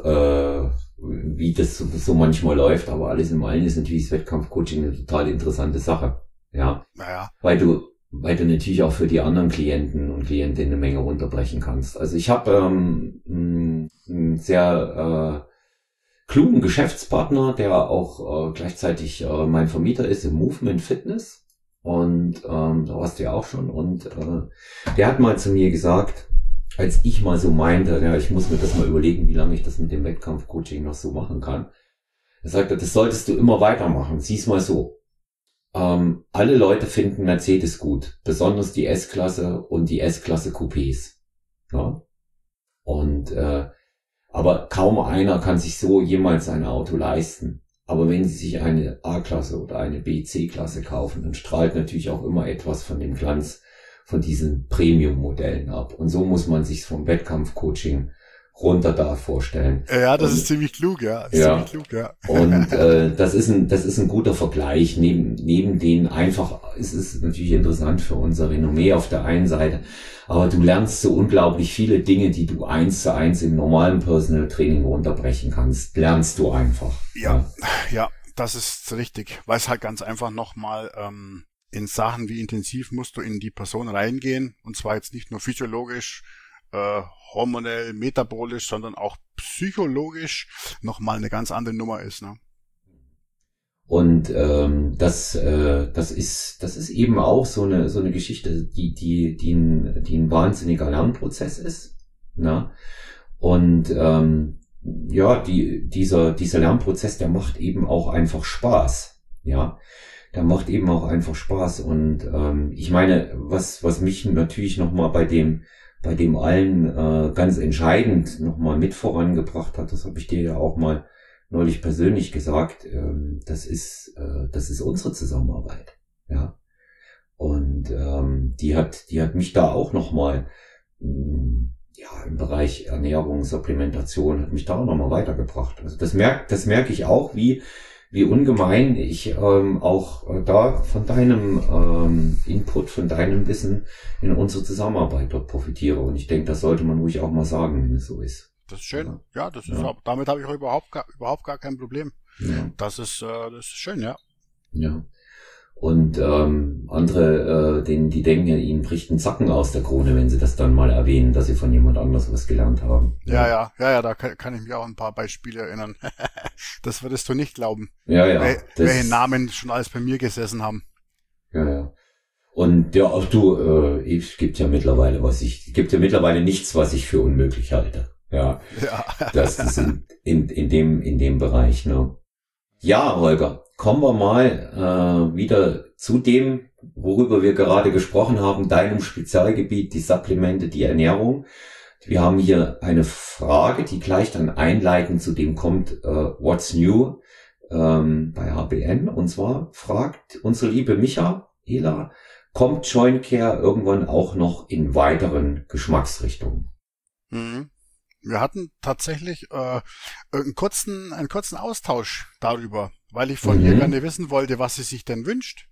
wie das so manchmal läuft, aber alles im Allen ist natürlich das Wettkampfcoaching eine total interessante Sache. Ja. Naja. Weil du natürlich auch für die anderen Klienten und Klientinnen eine Menge runterbrechen kannst. Also ich habe einen sehr klugen Geschäftspartner, der auch gleichzeitig mein Vermieter ist im Movement Fitness. Und da warst du ja auch schon. Und der hat mal zu mir gesagt, als ich mal so meinte, ja, ich muss mir das mal überlegen, wie lange ich das mit dem Wettkampfcoaching noch so machen kann. Er sagte, das solltest du immer weitermachen. Sieh's mal so. Alle Leute finden Mercedes gut, besonders die S-Klasse und die S-Klasse Coupés. Ja? Und aber kaum einer kann sich so jemals ein Auto leisten. Aber wenn sie sich eine A-Klasse oder eine B-C-Klasse kaufen, dann strahlt natürlich auch immer etwas von dem Glanz von diesen Premium-Modellen ab. Und so muss man sich vom Wettkampfcoaching runter da vorstellen. Ja, das ist ziemlich klug, ja. Ziemlich klug, ja. Und das ist ein guter Vergleich. Neben denen einfach, es ist natürlich interessant für unser Renommee auf der einen Seite, aber du lernst so unglaublich viele Dinge, die du 1:1 im normalen Personal Training runterbrechen kannst. Lernst du einfach. Ja, das ist richtig. Weil es halt ganz einfach nochmal in Sachen wie intensiv musst du in die Person reingehen. Und zwar jetzt nicht nur physiologisch, hormonell, metabolisch, sondern auch psychologisch nochmal eine ganz andere Nummer ist, ne? Und das ist eben auch so eine Geschichte, die ein wahnsinniger Lernprozess ist, ne? Und dieser Lernprozess, der macht eben auch einfach Spaß, ja. Der macht eben auch einfach Spaß. Und ich meine, was mich natürlich nochmal bei dem allen ganz entscheidend nochmal mit vorangebracht hat, das habe ich dir ja auch mal neulich persönlich gesagt, das ist unsere Zusammenarbeit, ja. Und die hat mich da auch nochmal im Bereich Ernährung, Supplementation, hat mich da auch nochmal weitergebracht. Also das merke ich auch, wie ungemein ich auch da von deinem Input, von deinem Wissen in unsere Zusammenarbeit dort profitiere. Und ich denke, das sollte man ruhig auch mal sagen, wenn es so ist. Das ist schön. Ja, das ist auch, damit habe ich auch überhaupt gar kein Problem. Ja. Das ist schön, ja. Ja. Und andere, die denken ja, ihnen bricht ein Zacken aus der Krone, wenn sie das dann mal erwähnen, dass sie von jemand anders was gelernt haben. Ja, da kann ich mich auch an ein paar Beispiele erinnern. Das würdest du nicht glauben. Ja. Welche Namen schon alles bei mir gesessen haben. Ja. Und ja, auch es gibt ja mittlerweile nichts, was ich für unmöglich halte. Ja. Das ist in dem Bereich, ne? Ja, Holger, kommen wir mal wieder zu dem, worüber wir gerade gesprochen haben, deinem Spezialgebiet, die Supplemente, die Ernährung. Wir haben hier eine Frage, die gleich dann einleitend zu dem kommt, what's new bei HBN. Und zwar fragt unsere liebe Michaela, kommt Joint Care irgendwann auch noch in weiteren Geschmacksrichtungen? Mhm. Wir hatten tatsächlich einen kurzen Austausch darüber, weil ich von ihr gerne wissen wollte, was sie sich denn wünscht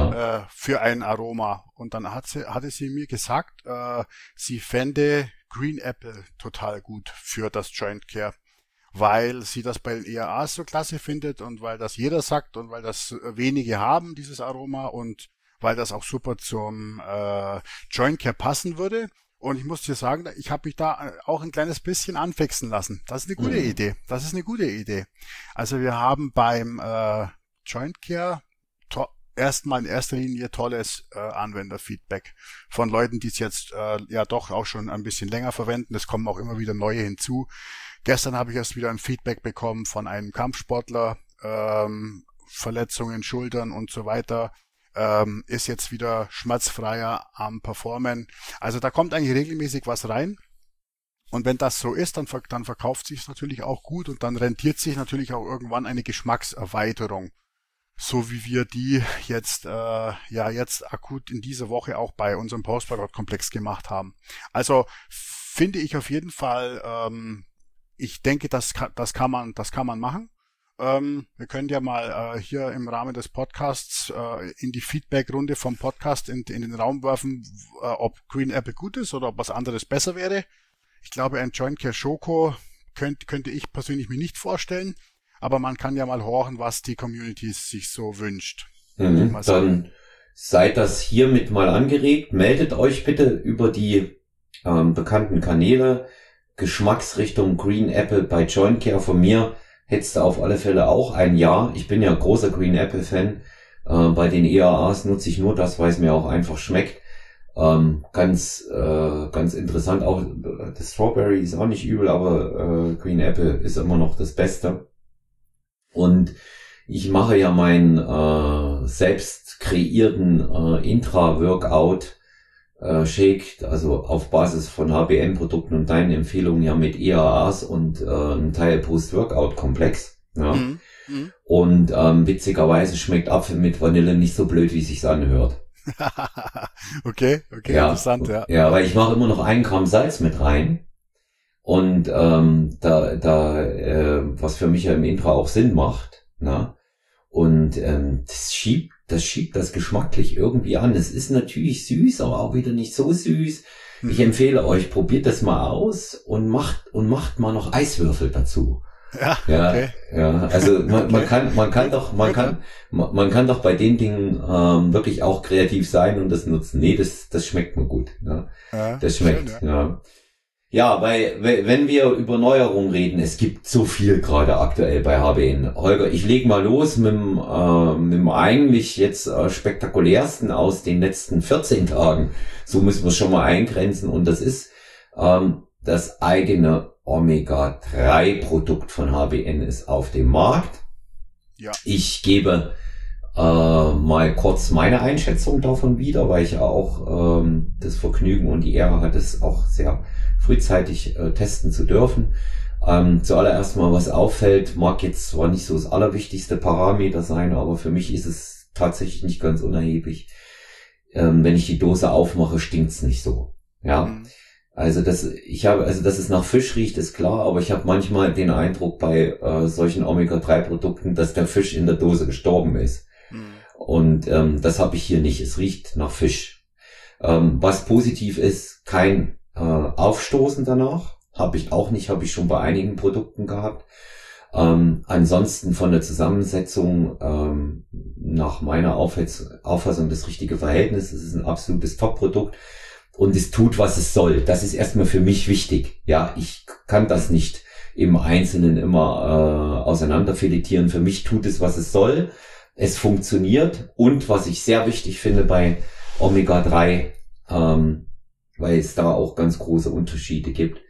für ein Aroma. Und dann hatte sie mir gesagt, sie fände Green Apple total gut für das Joint Care, weil sie das bei den EAAs so klasse findet und weil das jeder sagt und weil das wenige haben, dieses Aroma, und weil das auch super zum Joint Care passen würde. Und ich muss dir sagen, ich habe mich da auch ein kleines bisschen anfixen lassen. Das ist eine gute Idee. Das ist eine gute Idee. Also wir haben beim Joint Care erstmal in erster Linie tolles Anwenderfeedback von Leuten, die es jetzt ja doch auch schon ein bisschen länger verwenden. Es kommen auch immer wieder neue hinzu. Gestern habe ich erst wieder ein Feedback bekommen von einem Kampfsportler, Verletzungen, Schultern und so weiter. Ist jetzt wieder schmerzfreier am Performen. Also da kommt eigentlich regelmäßig was rein. Und wenn das so ist, dann verkauft sich es natürlich auch gut und dann rentiert sich natürlich auch irgendwann eine Geschmackserweiterung. So wie wir die jetzt jetzt akut in dieser Woche auch bei unserem Post-Workout-Komplex gemacht haben. Also finde ich auf jeden Fall, ich denke, das kann man machen. Wir können ja mal hier im Rahmen des Podcasts in die Feedback-Runde vom Podcast in den Raum werfen, ob Green Apple gut ist oder ob was anderes besser wäre. Ich glaube, ein Joint Care Schoko könnte ich persönlich mir nicht vorstellen, aber man kann ja mal horchen, was die Community sich so wünscht. Dann seid das hiermit mal angeregt. Meldet euch bitte über die bekannten Kanäle. Geschmacksrichtung Green Apple bei Joint Care von mir. Hättest du auf alle Fälle auch ein Ja. Ich bin ja großer Green Apple Fan. Bei den EAAs nutze ich nur das, weil es mir auch einfach schmeckt. Ganz interessant. Auch das Strawberry ist auch nicht übel, aber Green Apple ist immer noch das Beste. Und ich mache ja meinen selbst kreierten Intra-Workout Shake, also auf Basis von HBN-Produkten und deinen Empfehlungen ja mit EAAs und einem Teil Post-Workout-Komplex. Ja. Und witzigerweise schmeckt Apfel mit Vanille nicht so blöd, wie es sich anhört. Okay, ja, interessant, ja. Ja, weil ich mache immer noch 1 Gramm Salz mit rein. Und was für mich ja im Intra auch Sinn macht. Na? Und das schiebt das geschmacklich irgendwie an. Es ist natürlich süß, aber auch wieder nicht so süß. Ich empfehle euch, probiert das mal aus und macht mal noch Eiswürfel dazu. Ja, okay. Ja, also man kann doch bei den Dingen wirklich auch kreativ sein und das nutzen. Nee, das schmeckt mir gut. Ja. Das schmeckt, schön, ja. Ja, weil wenn wir über Neuerungen reden, es gibt so viel gerade aktuell bei HBN. Holger, ich leg mal los mit dem eigentlich jetzt spektakulärsten aus den letzten 14 Tagen. So müssen wir es schon mal eingrenzen. Und das ist das eigene Omega-3-Produkt von HBN ist auf dem Markt. Ja. Ich gebe mal kurz meine Einschätzung davon wieder, weil ich auch das Vergnügen und die Ehre hatte, es auch sehr frühzeitig testen zu dürfen. Zuallererst mal, was auffällt, mag jetzt zwar nicht so das allerwichtigste Parameter sein, aber für mich ist es tatsächlich nicht ganz unerheblich. Wenn ich die Dose aufmache, stinkt's nicht so. Ja. Also dass es nach Fisch riecht, ist klar, aber ich habe manchmal den Eindruck bei solchen Omega-3-Produkten, dass der Fisch in der Dose gestorben ist. Und das habe ich hier nicht. Es riecht nach Fisch. Was positiv ist, kein Aufstoßen danach. Habe ich auch nicht, habe ich schon bei einigen Produkten gehabt. Ansonsten von der Zusammensetzung nach meiner Auffassung das richtige Verhältnis. Es ist ein absolutes Top-Produkt. Und es tut, was es soll. Das ist erstmal für mich wichtig. Ja, ich kann das nicht im Einzelnen immer auseinanderfiletieren. Für mich tut es, was es soll. Es funktioniert. Und was ich sehr wichtig finde bei Omega-3, weil es da auch ganz große Unterschiede gibt,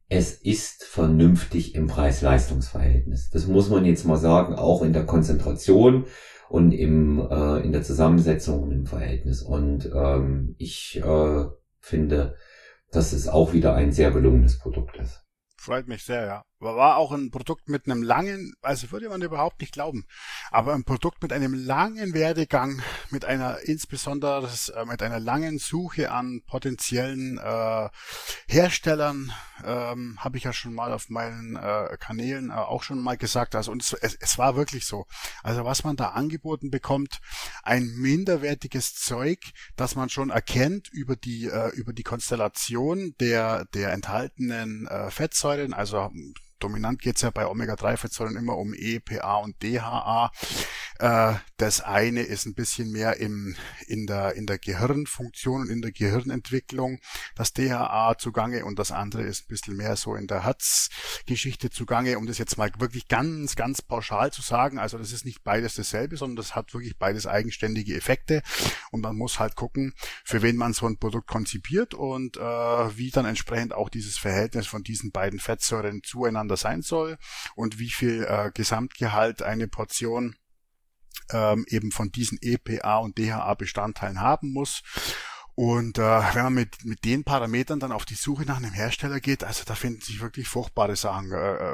Es ist vernünftig im Preis-Leistungs-Verhältnis. Das muss man jetzt mal sagen, auch in der Konzentration und in der Zusammensetzung und im Verhältnis. Und ich finde, dass es auch wieder ein sehr gelungenes Produkt ist. Freut mich sehr, ja. War auch ein Produkt mit einem langen, also würde man überhaupt nicht glauben, aber ein Produkt mit einem langen Werdegang, mit einer insbesondere mit einer langen Suche an potenziellen Herstellern, habe ich ja schon mal auf meinen Kanälen auch schon mal gesagt. Also und es war wirklich so. Also was man da angeboten bekommt, ein minderwertiges Zeug, das man schon erkennt über die Konstellation der enthaltenen Fettsäuren, also dominant geht's ja bei Omega-3-Fettsäuren immer um EPA und DHA. Das eine ist ein bisschen mehr in der Gehirnfunktion und in der Gehirnentwicklung, das DHA zugange, und das andere ist ein bisschen mehr so in der Herzgeschichte zugange, um das jetzt mal wirklich ganz, ganz pauschal zu sagen. Also das ist nicht beides dasselbe, sondern das hat wirklich beides eigenständige Effekte, und man muss halt gucken, für wen man so ein Produkt konzipiert und wie dann entsprechend auch dieses Verhältnis von diesen beiden Fettsäuren zueinander sein soll und wie viel Gesamtgehalt eine Portion eben von diesen EPA und DHA Bestandteilen haben muss. Und wenn man mit den Parametern dann auf die Suche nach einem Hersteller geht, also da finden sich wirklich furchtbare Sachen.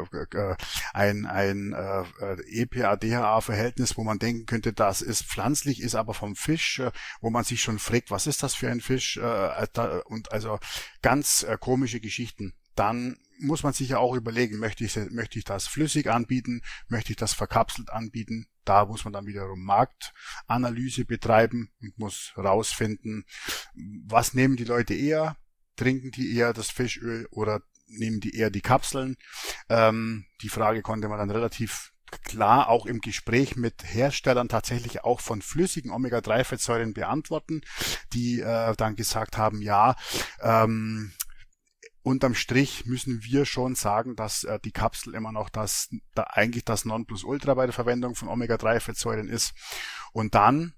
Ein EPA-DHA-Verhältnis, wo man denken könnte, das ist pflanzlich, ist aber vom Fisch, wo man sich schon fragt, was ist das für ein Fisch? Und also ganz komische Geschichten. Dann muss man sich ja auch überlegen, möchte ich das flüssig anbieten, möchte ich das verkapselt anbieten? Da muss man dann wiederum Marktanalyse betreiben und muss rausfinden, was nehmen die Leute eher? Trinken die eher das Fischöl oder nehmen die eher die Kapseln? Die Frage konnte man dann relativ klar auch im Gespräch mit Herstellern tatsächlich auch von flüssigen Omega-3-Fettsäuren beantworten, die dann gesagt haben, ja, unterm Strich müssen wir schon sagen, dass die Kapsel immer noch eigentlich das Nonplusultra bei der Verwendung von Omega-3-Fettsäuren ist. Und dann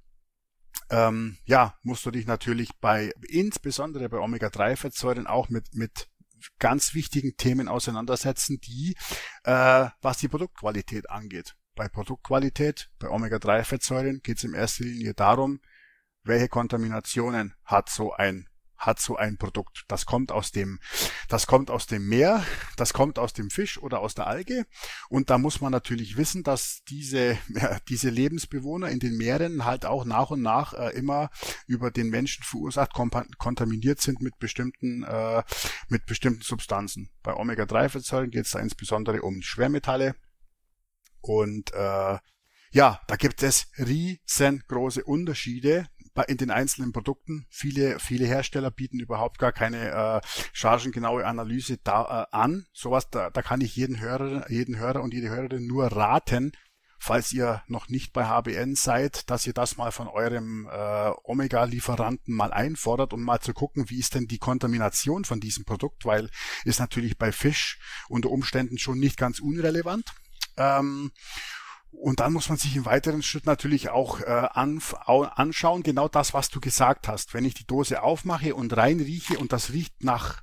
musst du dich natürlich insbesondere bei Omega-3-Fettsäuren auch mit ganz wichtigen Themen auseinandersetzen, die was die Produktqualität angeht. Bei Produktqualität, bei Omega-3-Fettsäuren geht es in erster Linie darum, welche Kontaminationen hat so ein Produkt. Das kommt aus dem Meer, das kommt aus dem Fisch oder aus der Alge, und da muss man natürlich wissen, dass diese Lebensbewohner in den Meeren halt auch nach und nach immer über den Menschen verursacht kontaminiert sind mit bestimmten Substanzen. Bei Omega-3-Fettsäuren geht es da insbesondere um Schwermetalle, und da gibt es riesengroße Unterschiede in den einzelnen Produkten. Viele Hersteller bieten überhaupt gar keine chargengenaue Analyse an. Sowas, da kann ich jeden Hörer und jede Hörerin nur raten, falls ihr noch nicht bei HBN seid, dass ihr das mal von eurem Omega-Lieferanten mal einfordert, um mal zu gucken, wie ist denn die Kontamination von diesem Produkt, weil ist natürlich bei Fisch unter Umständen schon nicht ganz unrelevant. Und dann muss man sich im weiteren Schritt natürlich auch anschauen, genau das, was du gesagt hast. Wenn ich die Dose aufmache und reinrieche und das riecht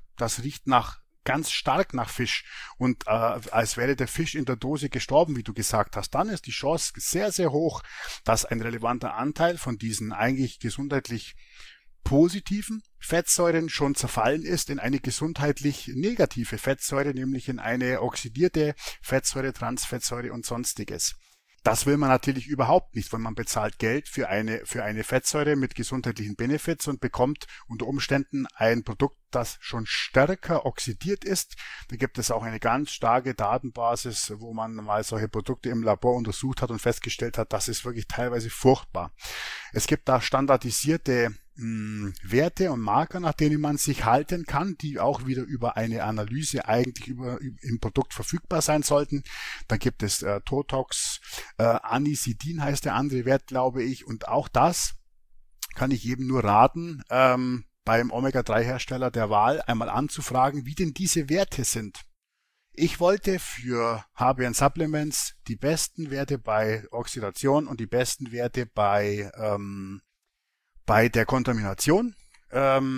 ganz stark nach Fisch und als wäre der Fisch in der Dose gestorben, wie du gesagt hast, dann ist die Chance sehr, sehr hoch, dass ein relevanter Anteil von diesen eigentlich gesundheitlich positiven Fettsäuren schon zerfallen ist in eine gesundheitlich negative Fettsäure, nämlich in eine oxidierte Fettsäure, Transfettsäure und sonstiges. Das will man natürlich überhaupt nicht, weil man bezahlt Geld für eine Fettsäure mit gesundheitlichen Benefits und bekommt unter Umständen ein Produkt, das schon stärker oxidiert ist. Da gibt es auch eine ganz starke Datenbasis, wo man mal solche Produkte im Labor untersucht hat und festgestellt hat, das ist wirklich teilweise furchtbar. Es gibt da standardisierte Werte und Marker, nach denen man sich halten kann, die auch wieder über eine Analyse eigentlich im Produkt verfügbar sein sollten. Da gibt es Totox, Anisidin heißt der andere Wert, glaube ich, und auch das kann ich jedem nur raten, beim Omega-3-Hersteller der Wahl einmal anzufragen, wie denn diese Werte sind. Ich wollte für HBN Supplements die besten Werte bei Oxidation und die besten Werte bei der Kontamination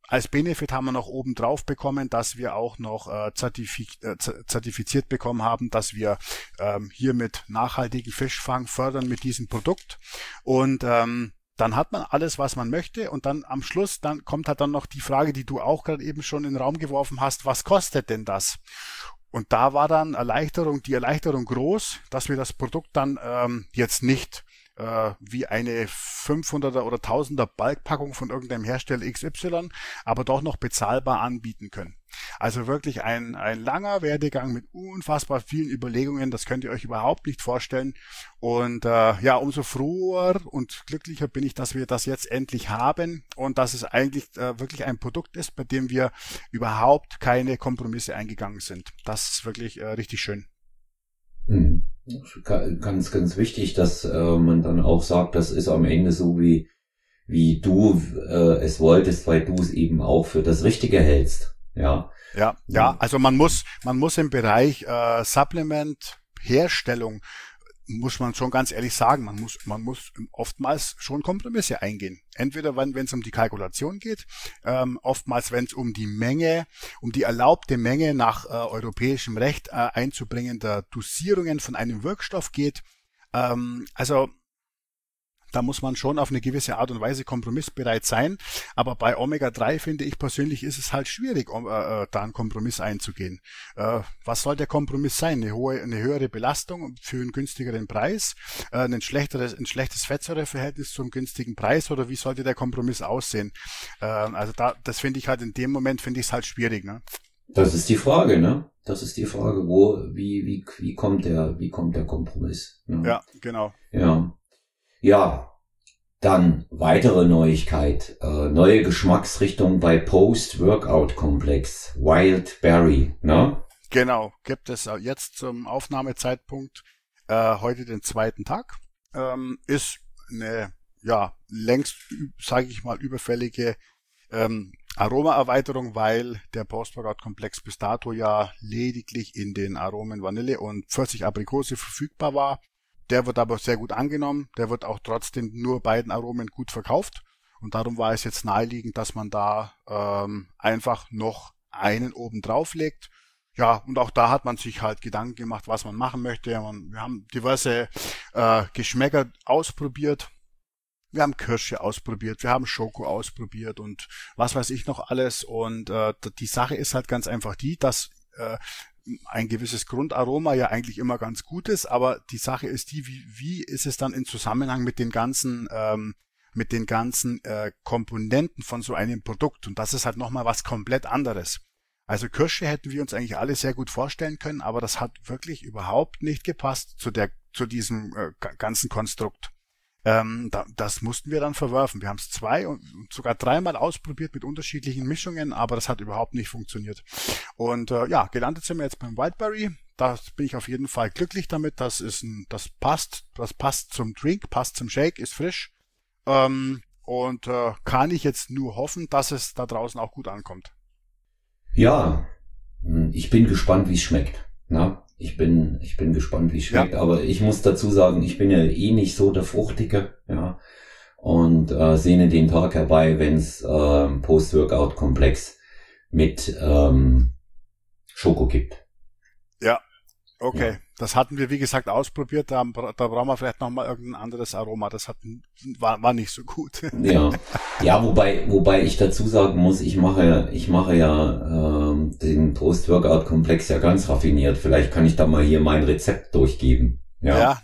als Benefit haben wir noch oben drauf bekommen, dass wir auch noch zertifiziert bekommen haben, dass wir hier mit nachhaltigen Fischfang fördern mit diesem Produkt. Und dann hat man alles, was man möchte, und dann am Schluss, dann kommt halt dann noch die Frage, die du auch gerade eben schon in den Raum geworfen hast: Was kostet denn das? Und da war dann die Erleichterung groß, dass wir das Produkt dann jetzt nicht wie eine 500er oder 1000er Balkpackung von irgendeinem Hersteller XY, aber doch noch bezahlbar anbieten können. Also wirklich ein langer Werdegang mit unfassbar vielen Überlegungen, das könnt ihr euch überhaupt nicht vorstellen. Und umso froher und glücklicher bin ich, dass wir das jetzt endlich haben und dass es eigentlich wirklich ein Produkt ist, bei dem wir überhaupt keine Kompromisse eingegangen sind. Das ist wirklich richtig schön. Ganz, ganz wichtig, dass man dann auch sagt, das ist am Ende so, wie du es wolltest, weil du es eben auch für das Richtige hältst. Ja. Ja, also man muss im Bereich Supplement-Herstellung, muss man schon ganz ehrlich sagen, man muss oftmals schon Kompromisse eingehen. Entweder wenn es um die Kalkulation geht, oftmals wenn es um die erlaubte Menge nach europäischem Recht einzubringender Dosierungen von einem Wirkstoff geht. Also da muss man schon auf eine gewisse Art und Weise kompromissbereit sein. Aber bei Omega-3 finde ich persönlich, ist es halt schwierig, da einen Kompromiss einzugehen. Was soll der Kompromiss sein? Eine höhere Belastung für einen günstigeren Preis? Ein schlechtes Fettsäureverhältnis zum günstigen Preis? Oder wie sollte der Kompromiss aussehen? Das finde ich halt in dem Moment, finde ich es halt schwierig, ne? Das ist die Frage, ne? Das ist die Frage, wie kommt der Kompromiss? Ne? Ja, genau. Ja, dann weitere Neuigkeit, neue Geschmacksrichtung bei Post-Workout-Komplex, Wild Berry, ne? Genau, gibt es jetzt zum Aufnahmezeitpunkt heute den 2. Tag. Ist eine, längst, sage ich mal, überfällige Aromaerweiterung, weil der Post-Workout-Komplex bis dato ja lediglich in den Aromen Vanille und Pfirsich-Aprikose verfügbar war. Der wird aber sehr gut angenommen, der wird auch trotzdem nur beiden Aromen gut verkauft und darum war es jetzt naheliegend, dass man da einfach noch einen oben drauf legt. Ja, und auch da hat man sich halt Gedanken gemacht, was man machen möchte. Wir haben diverse Geschmäcker ausprobiert. Wir haben Kirsche ausprobiert, wir haben Schoko ausprobiert und was weiß ich noch alles. Und die Sache ist halt ganz einfach die, dass ein gewisses Grundaroma ja eigentlich immer ganz gut ist, aber die Sache ist die, wie ist es dann in Zusammenhang mit den ganzen Komponenten von so einem Produkt? Und das ist halt nochmal was komplett anderes. Also Kirsche hätten wir uns eigentlich alle sehr gut vorstellen können, aber das hat wirklich überhaupt nicht gepasst zu diesem ganzen Konstrukt. Das mussten wir dann verwerfen. Wir haben es 2 und sogar 3-mal ausprobiert mit unterschiedlichen Mischungen, aber das hat überhaupt nicht funktioniert. Und gelandet sind wir jetzt beim Wildberry. Da bin ich auf jeden Fall glücklich damit. Das passt zum Drink, passt zum Shake, ist frisch. Kann ich jetzt nur hoffen, dass es da draußen auch gut ankommt. Ja, ich bin gespannt, wie es schmeckt. Na? Ich bin gespannt, wie es schmeckt, aber ich muss dazu sagen, ich bin ja eh nicht so der Fruchtige, ja, und sehne den Tag herbei, wenn's Post-Workout-Komplex mit Schoko gibt. Ja, okay. Ja. Das hatten wir, wie gesagt, ausprobiert, da brauchen wir vielleicht nochmal irgendein anderes Aroma, war nicht so gut. Ja, wobei ich dazu sagen muss, ich mache ja den Post-Workout-Komplex ja ganz raffiniert. Vielleicht kann ich da mal hier mein Rezept durchgeben. Ja.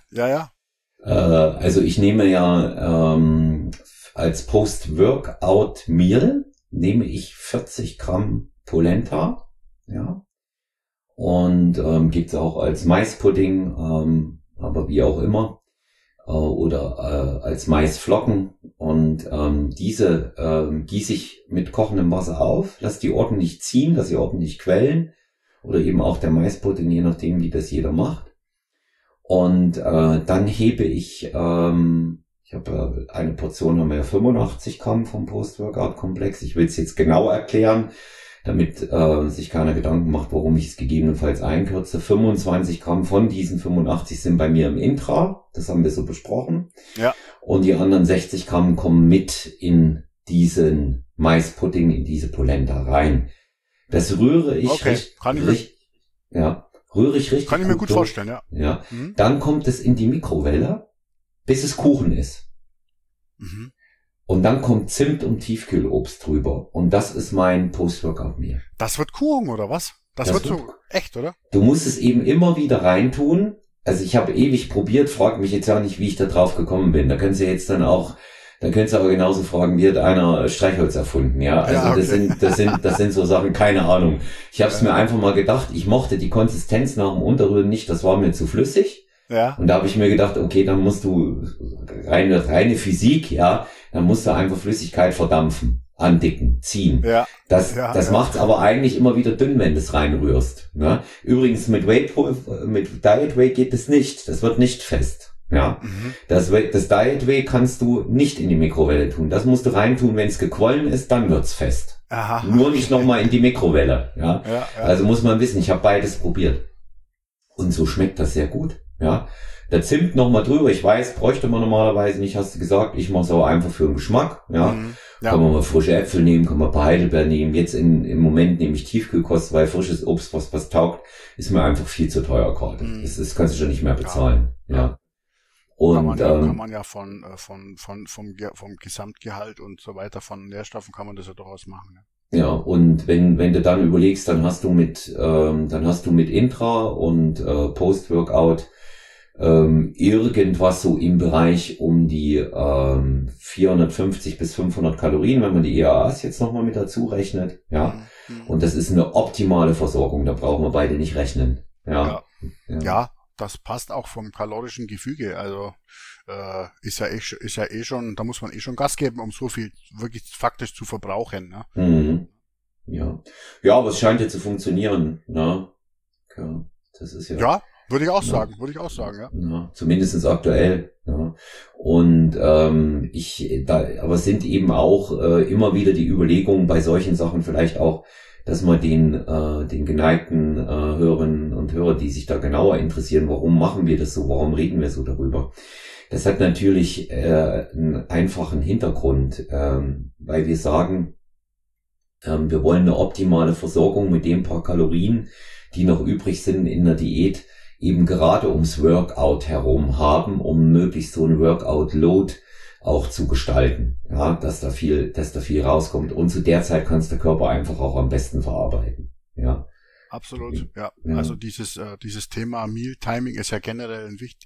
Also ich nehme ja als Post-Workout-Meal nehme ich 40 Gramm Polenta, ja. Und gibt's auch als Maispudding, aber wie auch immer, oder als Maisflocken. Und diese gieße ich mit kochendem Wasser auf, lass die ordentlich ziehen, dass sie ordentlich quellen, oder eben auch der Maispudding, je nachdem, wie das jeder macht. Und dann hebe ich habe eine Portion, haben wir ja 85 Gramm vom Post-Workout-Komplex. Ich will es jetzt genau erklären, damit sich keiner Gedanken macht, warum ich es gegebenenfalls einkürze. 25 Gramm von diesen 85 sind bei mir im Intra. Das haben wir so besprochen. Ja. Und die anderen 60 Gramm kommen mit in diesen Maispudding, in diese Polenta rein. Das rühre ich rühre ich richtig. Kann ich mir gut vorstellen, ja. Ja. Dann kommt es in die Mikrowelle, bis es Kuchen ist. Mhm. Und dann kommt Zimt und Tiefkühlobst drüber. Und das ist mein Post-Workout-Meal. Das wird Kuchen, oder was? Das wird so echt, oder? Du musst es eben immer wieder reintun. Also ich habe ewig probiert, frag mich jetzt ja nicht, wie ich da drauf gekommen bin. Da können Sie jetzt dann auch, da könntest du aber genauso fragen, wie hat einer Streichholz erfunden, ja? Also ja, okay. das sind so Sachen, keine Ahnung. Ich habe es mir einfach mal gedacht, ich mochte die Konsistenz nach dem Unterrühren nicht, das war mir zu flüssig. Ja. Und da habe ich mir gedacht, okay, dann musst du reine Physik, ja, dann musst du einfach Flüssigkeit verdampfen, andicken, ziehen. Ja. Das macht's aber eigentlich immer wieder dünn, wenn du es reinrührst. Ne? Übrigens mit Diet Whey geht es nicht. Das wird nicht fest. Ja. Mhm. Das Diet Whey kannst du nicht in die Mikrowelle tun. Das musst du reintun, wenn es gequollen ist, dann wird's fest. Aha. Nur nicht nochmal in die Mikrowelle. Ja. Also muss man wissen, ich habe beides probiert. Und so schmeckt das sehr gut. Ja. Der Zimt nochmal drüber. Ich weiß, bräuchte man normalerweise nicht, hast du gesagt. Ich mache es aber einfach für den Geschmack. Ja. Ja. Kann man mal frische Äpfel nehmen, kann man ein paar Heidelbeeren nehmen. Jetzt im Moment nehme ich Tiefkühlkost, weil frisches Obst, was taugt, ist mir einfach viel zu teuer gerade. Das kannst du schon nicht mehr bezahlen. Ja. Und kann man ja vom Gesamtgehalt und so weiter von Nährstoffen kann man das ja durchaus machen. Ne? Ja, und wenn du dann überlegst, dann hast du mit Intra und Post-Workout irgendwas so im Bereich um die 450 bis 500 Kalorien, wenn man die EAAs jetzt nochmal mit dazu rechnet, ja. Und das ist eine optimale Versorgung, da brauchen wir beide nicht rechnen. Ja. Das passt auch vom kalorischen Gefüge, also ist ja eh schon, da muss man eh schon Gas geben, um so viel wirklich faktisch zu verbrauchen. Ne? Mhm. Ja, aber es scheint ja zu funktionieren. Ne? Ja, das ist ja. Ja. Würde ich auch sagen, ja. Ja, zumindest aktuell. Ja. Und aber es sind eben auch immer wieder die Überlegungen bei solchen Sachen vielleicht auch, dass man den geneigten Hörerinnen und Hörer, die sich da genauer interessieren, warum machen wir das so, warum reden wir so darüber. Das hat natürlich einen einfachen Hintergrund, weil wir sagen, wir wollen eine optimale Versorgung mit den paar Kalorien, die noch übrig sind in der Diät, eben gerade ums Workout herum haben, um möglichst so ein Workout-Load auch zu gestalten, ja, dass da viel rauskommt. Und zu der Zeit kann es der Körper einfach auch am besten verarbeiten, ja. Absolut, ja. Also dieses Thema Meal Timing ist ja generell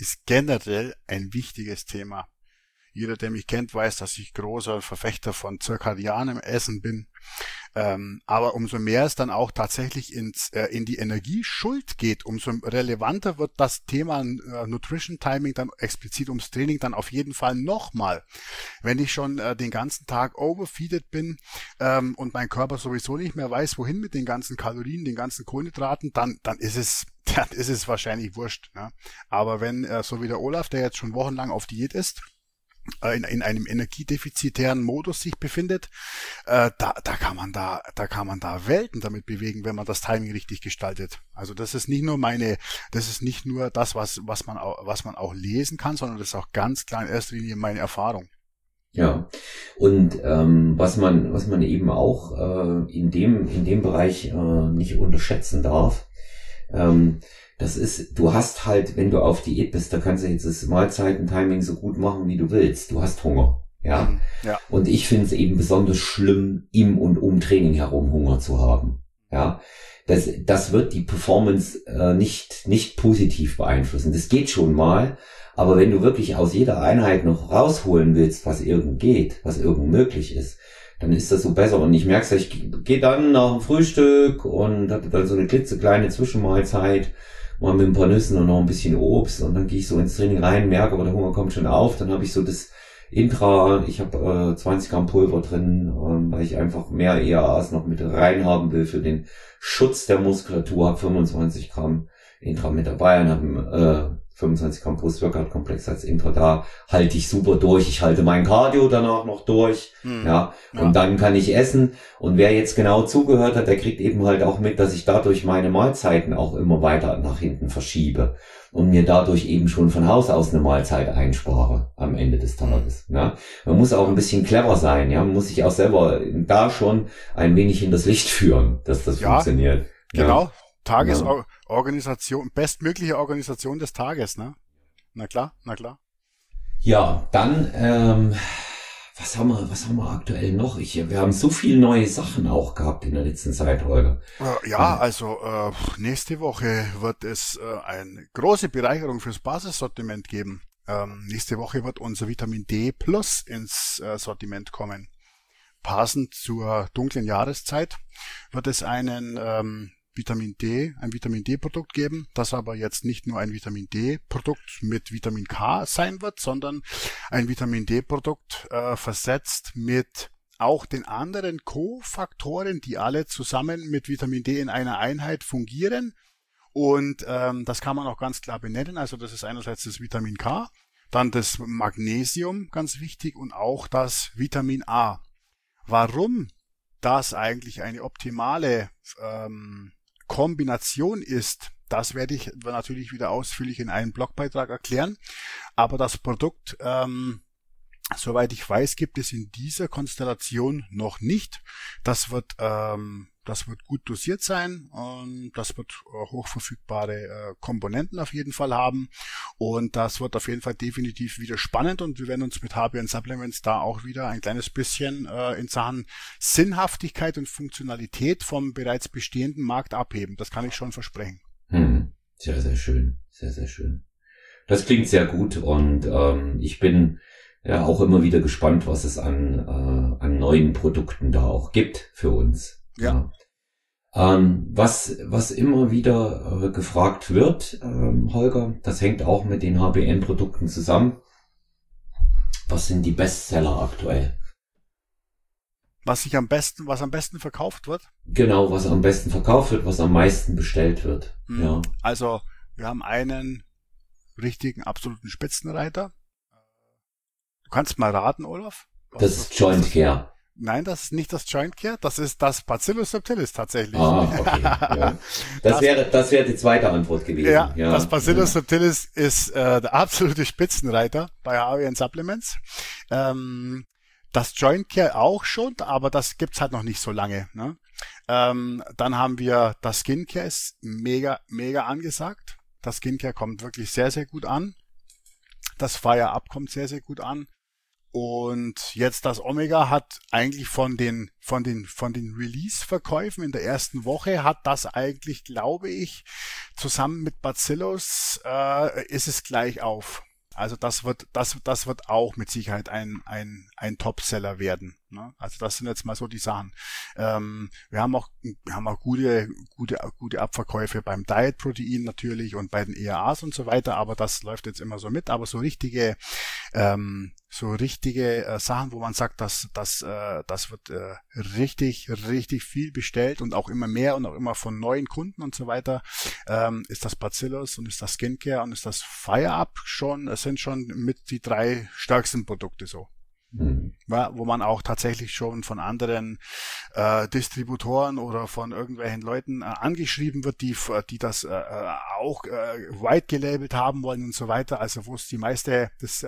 ein wichtiges Thema. Jeder, der mich kennt, weiß, dass ich großer Verfechter von zirkadianem Essen bin. Aber umso mehr es dann auch tatsächlich in die Energieschuld geht, umso relevanter wird das Thema Nutrition Timing dann explizit ums Training dann auf jeden Fall nochmal. Wenn ich schon den ganzen Tag overfeeded bin und mein Körper sowieso nicht mehr weiß, wohin mit den ganzen Kalorien, den ganzen Kohlenhydraten, dann ist es wahrscheinlich wurscht. Ne? Aber wenn, so wie der Olaf, der jetzt schon wochenlang auf Diät ist, in einem energiedefizitären Modus sich befindet, da kann man da Welten damit bewegen, wenn man das Timing richtig gestaltet. Also das ist nicht nur das, was man auch lesen kann, sondern das ist auch ganz klar in erster Linie meine Erfahrung. Ja, und was man eben auch in dem Bereich nicht unterschätzen darf, das ist, du hast halt, wenn du auf Diät bist, da kannst du jetzt das Mahlzeiten-Timing so gut machen, wie du willst. Du hast Hunger, ja. Ja. Und ich finde es eben besonders schlimm, im und um Training herum Hunger zu haben, ja. Das wird die Performance nicht positiv beeinflussen. Das geht schon mal, aber wenn du wirklich aus jeder Einheit noch rausholen willst, was irgend möglich ist, dann ist das so besser. Und ich merke es, ich gehe dann nach dem Frühstück und hatte dann so eine klitzekleine Zwischenmahlzeit, mal mit ein paar Nüssen und noch ein bisschen Obst, und dann gehe ich so ins Training rein, merke, aber der Hunger kommt schon auf, dann habe ich so das Intra, ich habe 20 Gramm Pulver drin, weil ich einfach mehr EAAs noch mit rein haben will für den Schutz der Muskulatur, habe 25 Gramm Intra mit dabei und habe 25 Gramm Post-Workout-Komplex als Intra, da halte ich super durch. Ich halte mein Cardio danach noch durch, und dann kann ich essen. Und wer jetzt genau zugehört hat, der kriegt eben halt auch mit, dass ich dadurch meine Mahlzeiten auch immer weiter nach hinten verschiebe und mir dadurch eben schon von Haus aus eine Mahlzeit einspare am Ende des Tages. Ja. Man muss auch ein bisschen clever sein, ja, man muss sich auch selber da schon ein wenig in das Licht führen, dass das funktioniert. Genau. Tagesorganisation, bestmögliche Organisation des Tages, ne? Na klar. Ja, dann, was haben wir aktuell noch? Wir haben so viele neue Sachen auch gehabt in der letzten Zeit, Holger. Nächste Woche wird es eine große Bereicherung fürs Basissortiment geben. Nächste Woche wird unser Vitamin D Plus ins Sortiment kommen. Passend zur dunklen Jahreszeit wird es ein Vitamin D Produkt geben, das aber jetzt nicht nur ein Vitamin D Produkt mit Vitamin K sein wird, sondern ein Vitamin D Produkt versetzt mit auch den anderen Kofaktoren, die alle zusammen mit Vitamin D in einer Einheit fungieren. Und das kann man auch ganz klar benennen. Also das ist einerseits das Vitamin K, dann das Magnesium, ganz wichtig, und auch das Vitamin A. Warum das eigentlich eine optimale Kombination ist, das werde ich natürlich wieder ausführlich in einem Blogbeitrag erklären. Aber das Produkt, soweit ich weiß, gibt es in dieser Konstellation noch nicht. Das wird gut dosiert sein und das wird hochverfügbare Komponenten auf jeden Fall haben. Und das wird auf jeden Fall definitiv wieder spannend, und wir werden uns mit HBN Supplements da auch wieder ein kleines bisschen in Sachen Sinnhaftigkeit und Funktionalität vom bereits bestehenden Markt abheben. Das kann ich schon versprechen. Sehr, sehr schön. Sehr, sehr schön. Das klingt sehr gut, und ich bin ja auch immer wieder gespannt, was es an neuen Produkten da auch gibt für uns. Ja. Was immer wieder gefragt wird, Holger, das hängt auch mit den HBN-Produkten zusammen. Was sind die Bestseller aktuell? Was am besten verkauft wird? Genau, was am besten verkauft wird, was am meisten bestellt wird. Ja. Also, wir haben einen richtigen, absoluten Spitzenreiter. Du kannst mal raten, Olaf? Das ist Joint Care. Nein, das ist nicht das Joint Care, das ist das Bacillus subtilis tatsächlich. Okay. Ja. Das wäre die zweite Antwort gewesen. Ja, das Bacillus subtilis ist der absolute Spitzenreiter bei HBN Supplements. Das Joint Care auch schon, aber das gibt's halt noch nicht so lange. Ne? Dann haben wir das Skin Care, ist mega, mega angesagt. Das Skin Care kommt wirklich sehr, sehr gut an. Das Fire Up kommt sehr, sehr gut an. Und jetzt das Omega hat eigentlich von den Release-Verkäufen in der ersten Woche hat das eigentlich, glaube ich, zusammen mit Bacillus ist es gleich auf. Also das wird auch mit Sicherheit ein Topseller werden. Ne? Also das sind jetzt mal so die Sachen. Wir haben auch gute Abverkäufe beim Diet Protein natürlich und bei den EAAs und so weiter, aber das läuft jetzt immer so mit. Aber so richtige Sachen, wo man sagt, das wird richtig viel bestellt und auch immer mehr und auch immer von neuen Kunden und so weiter, ist das Bacillus und ist das Skincare und ist das Fire Up schon. Es sind schon mit die 3 stärksten Produkte so. Wo man auch tatsächlich schon von anderen Distributoren oder von irgendwelchen Leuten angeschrieben wird, die das auch white gelabelt haben wollen und so weiter, also wo es die meiste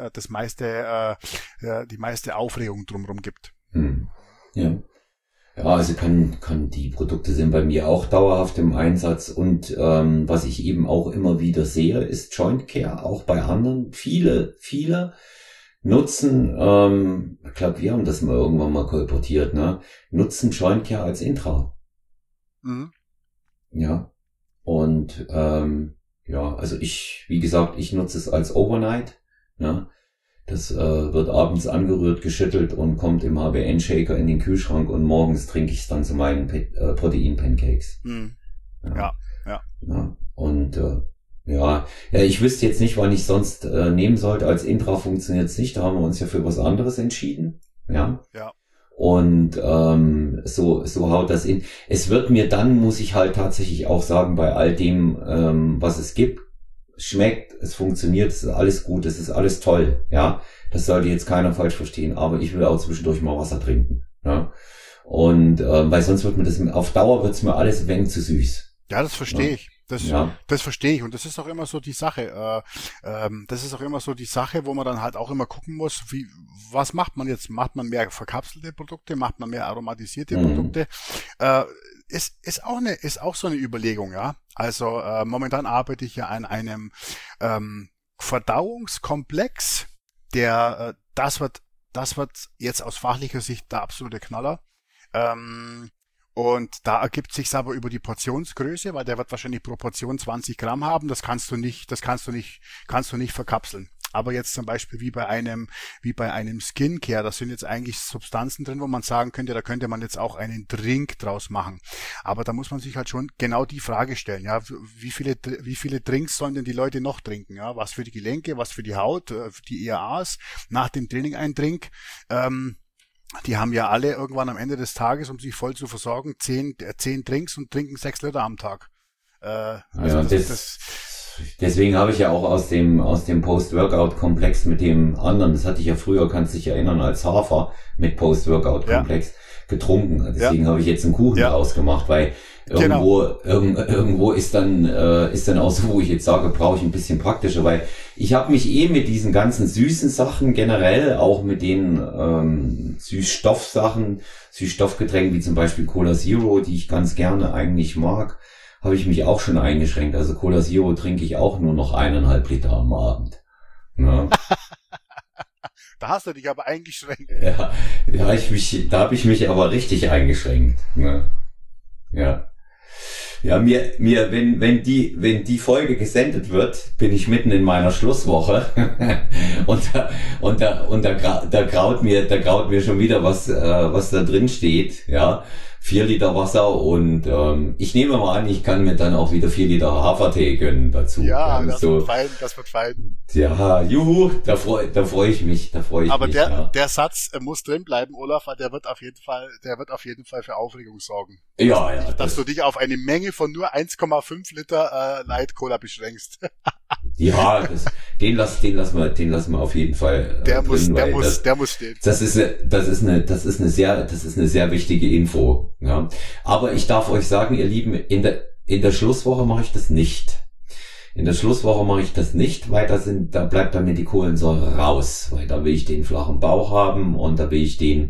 Aufregung drumherum gibt. Ja. Ja, also kann die Produkte sind bei mir auch dauerhaft im Einsatz, und was ich eben auch immer wieder sehe, ist Joint Care, auch bei anderen. Viele nutzen, ich glaube, wir haben das mal irgendwann mal kolportiert, ne? Nutzen Joint Care als Intra. Ja. Und also wie gesagt, ich nutze es als Overnight, ne? Das wird abends angerührt, geschüttelt und kommt im HBN-Shaker in den Kühlschrank, und morgens trinke ich es dann zu meinen Protein-Pancakes. Ja. Und ich wüsste jetzt nicht, wann ich sonst nehmen sollte. Als Intra funktioniert es nicht, da haben wir uns ja für was anderes entschieden. Ja. Und so haut das in. Es wird mir dann, muss ich halt tatsächlich auch sagen, bei all dem, was es gibt, schmeckt, es funktioniert, es ist alles gut, es ist alles toll, ja. Das sollte jetzt keiner falsch verstehen, aber ich will auch zwischendurch mal Wasser trinken, ja. Und weil sonst wird mir das auf Dauer wird's mir alles ein wenig zu süß. Ja, das verstehe ich. Ja. Das verstehe ich. Und das ist auch immer so die Sache. Das ist auch immer so die Sache, wo man dann halt auch immer gucken muss, was macht man jetzt? Macht man mehr verkapselte Produkte? Macht man mehr aromatisierte Produkte? Ist auch so eine Überlegung, ja. Also momentan arbeite ich ja an einem Verdauungskomplex, das wird jetzt aus fachlicher Sicht der absolute Knaller. Und da ergibt sich's aber über die Portionsgröße, weil der wird wahrscheinlich pro Portion 20 Gramm haben. Das kannst du nicht verkapseln. Aber jetzt zum Beispiel wie bei einem Skincare, da sind jetzt eigentlich Substanzen drin, wo man sagen könnte, da könnte man jetzt auch einen Drink draus machen. Aber da muss man sich halt schon genau die Frage stellen, ja, wie viele Drinks sollen denn die Leute noch trinken, ja, was für die Gelenke, was für die Haut, für die ERAs, nach dem Training ein Drink, die haben ja alle irgendwann am Ende des Tages, um sich voll zu versorgen, 10 Drinks und trinken 6 Liter am Tag. Deswegen habe ich ja auch aus dem Post-Workout-Komplex mit dem anderen, das hatte ich ja früher, kannst dich erinnern, als Hafer mit Post-Workout-Komplex getrunken. Deswegen habe ich jetzt einen Kuchen draus gemacht, weil irgendwo ist dann auch so, wo ich jetzt sage, brauche ich ein bisschen praktischer, weil ich habe mich mit diesen ganzen süßen Sachen generell, auch mit den Süßstoffgetränken wie zum Beispiel Cola Zero, die ich ganz gerne eigentlich mag, habe ich mich auch schon eingeschränkt. Also Cola Zero trinke ich auch nur noch 1,5 Liter am Abend. Ja. Da hast du dich aber eingeschränkt. Ja, da habe ich mich aber richtig eingeschränkt. Ne? Ja. Ja, wenn die Folge gesendet wird, bin ich mitten in meiner Schlusswoche und da graut mir schon wieder was da drin steht, ja. 4 Liter Wasser und ich nehme mal an, ich kann mir dann auch wieder 4 Liter Hafertee gönnen dazu. Ja, das wird fein. Ja, juhu, da freu ich mich. Aber der Satz muss drin bleiben, Olaf, weil der wird auf jeden Fall für Aufregung sorgen. Ja. Dass du dich auf eine Menge von nur 1,5 Liter Light Cola beschränkst. Ja, den lassen wir auf jeden Fall. Der muss stehen. Das ist eine sehr wichtige Info. Ja. Aber ich darf euch sagen, ihr Lieben, in der Schlusswoche mache ich das nicht. Weil da bleibt bei mir die Kohlensäure raus, weil da will ich den flachen Bauch haben und da will ich den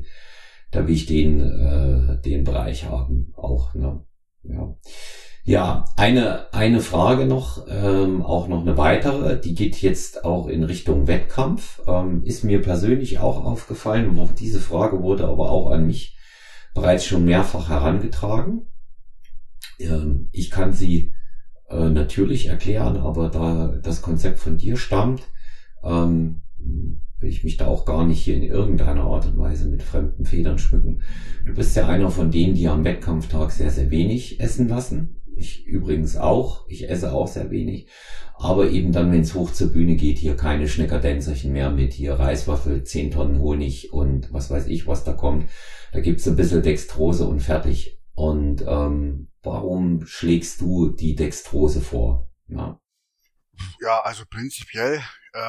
Bereich haben auch, ne? Ja. Ja, eine Frage noch, auch noch eine weitere, die geht jetzt auch in Richtung Wettkampf, ist mir persönlich auch aufgefallen, diese Frage wurde aber auch an mich bereits schon mehrfach herangetragen. Ich kann sie natürlich erklären, aber da das Konzept von dir stammt, will ich mich da auch gar nicht hier in irgendeiner Art und Weise mit fremden Federn schmücken. Du bist ja einer von denen, die am Wettkampftag sehr, sehr wenig essen lassen. Ich übrigens auch. Ich esse auch sehr wenig. Aber eben dann, wenn es hoch zur Bühne geht, hier keine Schneckerdänzerchen mehr mit hier Reiswaffel, 10 Tonnen Honig und was weiß ich, was da kommt. Da gibt's ein bisschen Dextrose und fertig. Und warum schlägst du die Dextrose vor? Ja, Also prinzipiell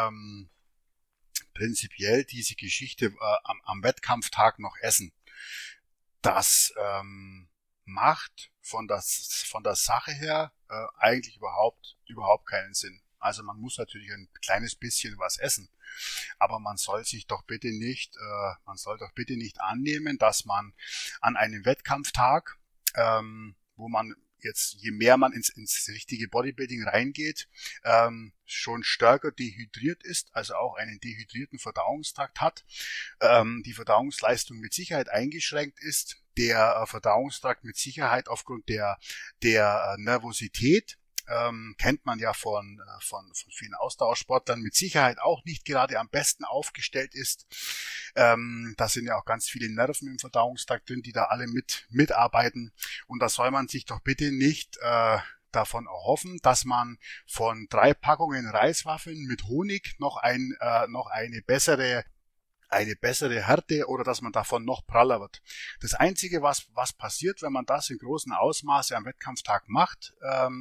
diese Geschichte am Wettkampftag noch essen, das macht von der Sache her eigentlich überhaupt keinen Sinn. Also man muss natürlich ein kleines bisschen was essen, aber man soll doch bitte nicht annehmen, dass man an einem Wettkampftag, wo man jetzt, je mehr man ins richtige Bodybuilding reingeht, schon stärker dehydriert ist, also auch einen dehydrierten Verdauungstrakt hat, die Verdauungsleistung mit Sicherheit eingeschränkt ist, der Verdauungstrakt mit Sicherheit aufgrund der Nervosität, kennt man ja von vielen Ausdauersportlern, mit Sicherheit auch nicht gerade am besten aufgestellt ist. Da sind ja auch ganz viele Nerven im Verdauungstrakt drin, die da alle mitarbeiten. Und da soll man sich doch bitte nicht davon erhoffen, dass man von 3 Packungen Reiswaffeln mit Honig noch eine bessere eine bessere Härte oder dass man davon noch praller wird. Das Einzige, was passiert, wenn man das in großem Ausmaße am Wettkampftag macht,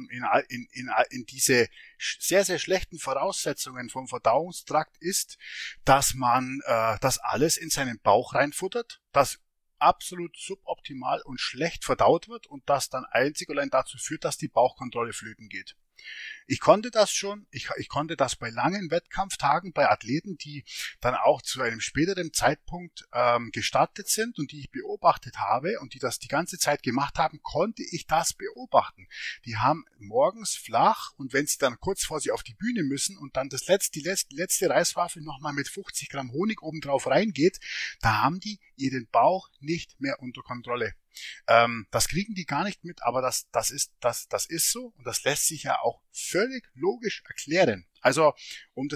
in diese sehr, sehr schlechten Voraussetzungen vom Verdauungstrakt ist, dass man das alles in seinen Bauch reinfuttert, das absolut suboptimal und schlecht verdaut wird und das dann einzig allein dazu führt, dass die Bauchkontrolle flöten geht. Ich konnte das schon, ich konnte das bei langen Wettkampftagen, bei Athleten, die dann auch zu einem späteren Zeitpunkt gestartet sind und die ich beobachtet habe und die das die ganze Zeit gemacht haben, konnte ich das beobachten. Die haben morgens flach und wenn sie dann kurz vor sie auf die Bühne müssen und dann die letzte Reiswaffel nochmal mit 50 Gramm Honig obendrauf reingeht, da haben die ihren Bauch nicht mehr unter Kontrolle. Das kriegen die gar nicht mit, aber das ist so und das lässt sich ja auch völlig logisch erklären. Also um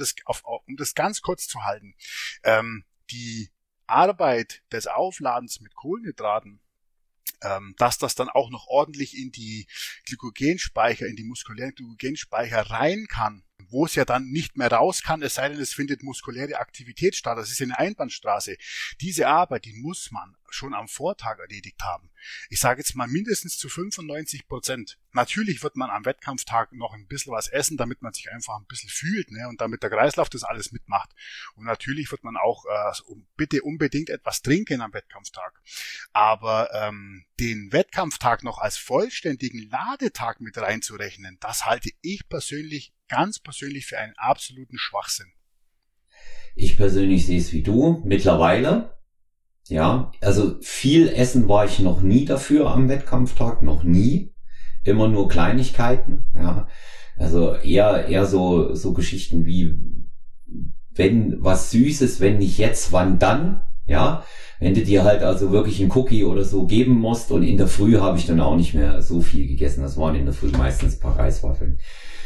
das ganz kurz zu halten, die Arbeit des Aufladens mit Kohlenhydraten, dass das dann auch noch ordentlich in die Glykogenspeicher, in die muskulären Glykogenspeicher rein kann, wo es ja dann nicht mehr raus kann, es sei denn, es findet muskuläre Aktivität statt. Das ist eine Einbahnstraße. Diese Arbeit, die muss man schon am Vortag erledigt haben. Ich sage jetzt mal mindestens zu 95%. Natürlich wird man am Wettkampftag noch ein bisschen was essen, damit man sich einfach ein bisschen fühlt, ne, und damit der Kreislauf das alles mitmacht. Und natürlich wird man auch bitte unbedingt etwas trinken am Wettkampftag. Aber den Wettkampftag noch als vollständigen Ladetag mit reinzurechnen, das halte ich ganz persönlich für einen absoluten Schwachsinn. Ich persönlich sehe es wie du mittlerweile. Ja, also viel essen war ich noch nie dafür am Wettkampftag, noch nie. Immer nur Kleinigkeiten, ja. Also eher so Geschichten wie, wenn was Süßes, wenn nicht jetzt, wann dann, ja. Wenn du dir halt also wirklich einen Cookie oder so geben musst und in der Früh habe ich dann auch nicht mehr so viel gegessen. Das waren in der Früh meistens ein paar Reiswaffeln.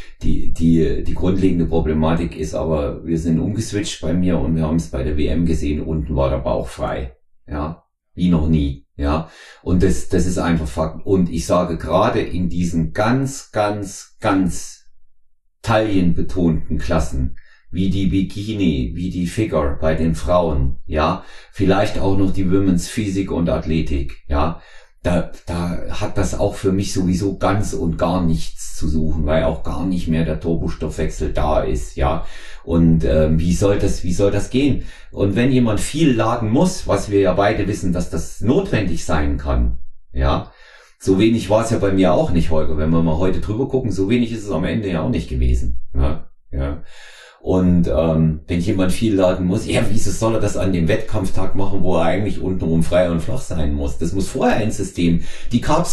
Die grundlegende Problematik ist aber, wir sind umgeswitcht bei mir und wir haben es bei der WM gesehen, unten war der Bauch frei. Ja, wie noch nie, ja. Und das ist einfach Fakt. Und ich sage gerade in diesen ganz, ganz, ganz taillenbetonten Klassen, wie die Bikini, wie die Figure bei den Frauen, ja, vielleicht auch noch die Women's Physik und Athletik, ja, da hat das auch für mich sowieso ganz und gar nichts zu suchen, weil auch gar nicht mehr der Turbostoffwechsel da ist, ja. Und wie soll das gehen? Und wenn jemand viel laden muss, was wir ja beide wissen, dass das notwendig sein kann, ja, so wenig war es ja bei mir auch nicht, Holger. Wenn wir mal heute drüber gucken, so wenig ist es am Ende ja auch nicht gewesen, ja. Und wenn jemand viel laden muss, ja, wieso soll er das an dem Wettkampftag machen, wo er eigentlich untenrum frei und flach sein muss? Das muss vorher ins System. Die Carbs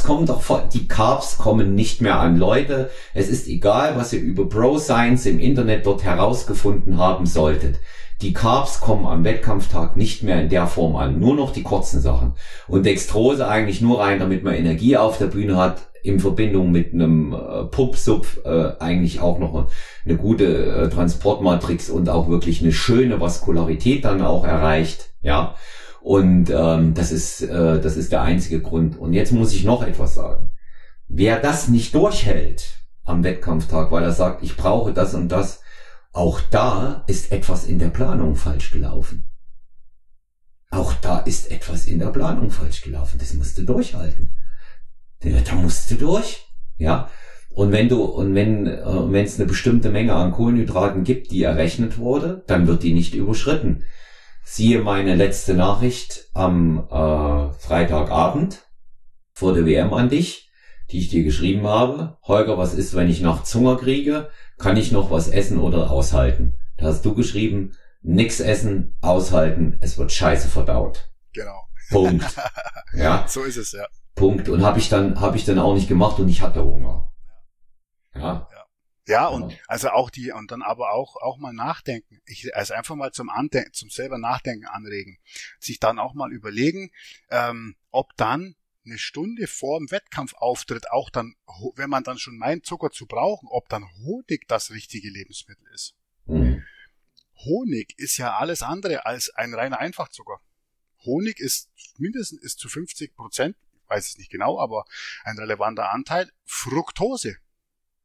kommen nicht mehr an Leute. Es ist egal, was ihr über Bro-Science im Internet dort herausgefunden haben solltet. Die Carbs kommen am Wettkampftag nicht mehr in der Form an. Nur noch die kurzen Sachen. Und Dextrose eigentlich nur rein, damit man Energie auf der Bühne hat, in Verbindung mit einem Pump-Sub eigentlich auch noch eine gute Transportmatrix und auch wirklich eine schöne Vaskularität dann auch erreicht, ja. Und das ist der einzige Grund. Und jetzt muss ich noch etwas sagen. Wer das nicht durchhält am Wettkampftag, weil er sagt, ich brauche das und das, auch da ist etwas in der Planung falsch gelaufen. Auch da ist etwas in der Planung falsch gelaufen. Das musst du durchhalten. Da musst du durch, ja. Und wenn es eine bestimmte Menge an Kohlenhydraten gibt, die errechnet wurde, dann wird die nicht überschritten. Siehe meine letzte Nachricht am Freitagabend vor der WM an dich, die ich dir geschrieben habe. Holger, was ist, wenn ich nachts Hunger kriege? Kann ich noch was essen oder aushalten? Da hast du geschrieben, nix essen, aushalten, es wird scheiße verdaut. Genau. Punkt. Ja. So ist es, ja. Punkt. Und habe ich dann auch nicht gemacht und ich hatte Hunger. Ja. Ja, und also und dann aber auch mal nachdenken. Also einfach mal zum selber Nachdenken anregen. Sich dann auch mal überlegen, ob dann eine Stunde vor dem Wettkampfauftritt auch dann, wenn man dann schon meint, Zucker zu brauchen, ob dann Honig das richtige Lebensmittel ist. Mhm. Honig ist ja alles andere als ein reiner Einfachzucker. Honig ist zu 50%, ich weiß es nicht genau, aber ein relevanter Anteil, Fructose.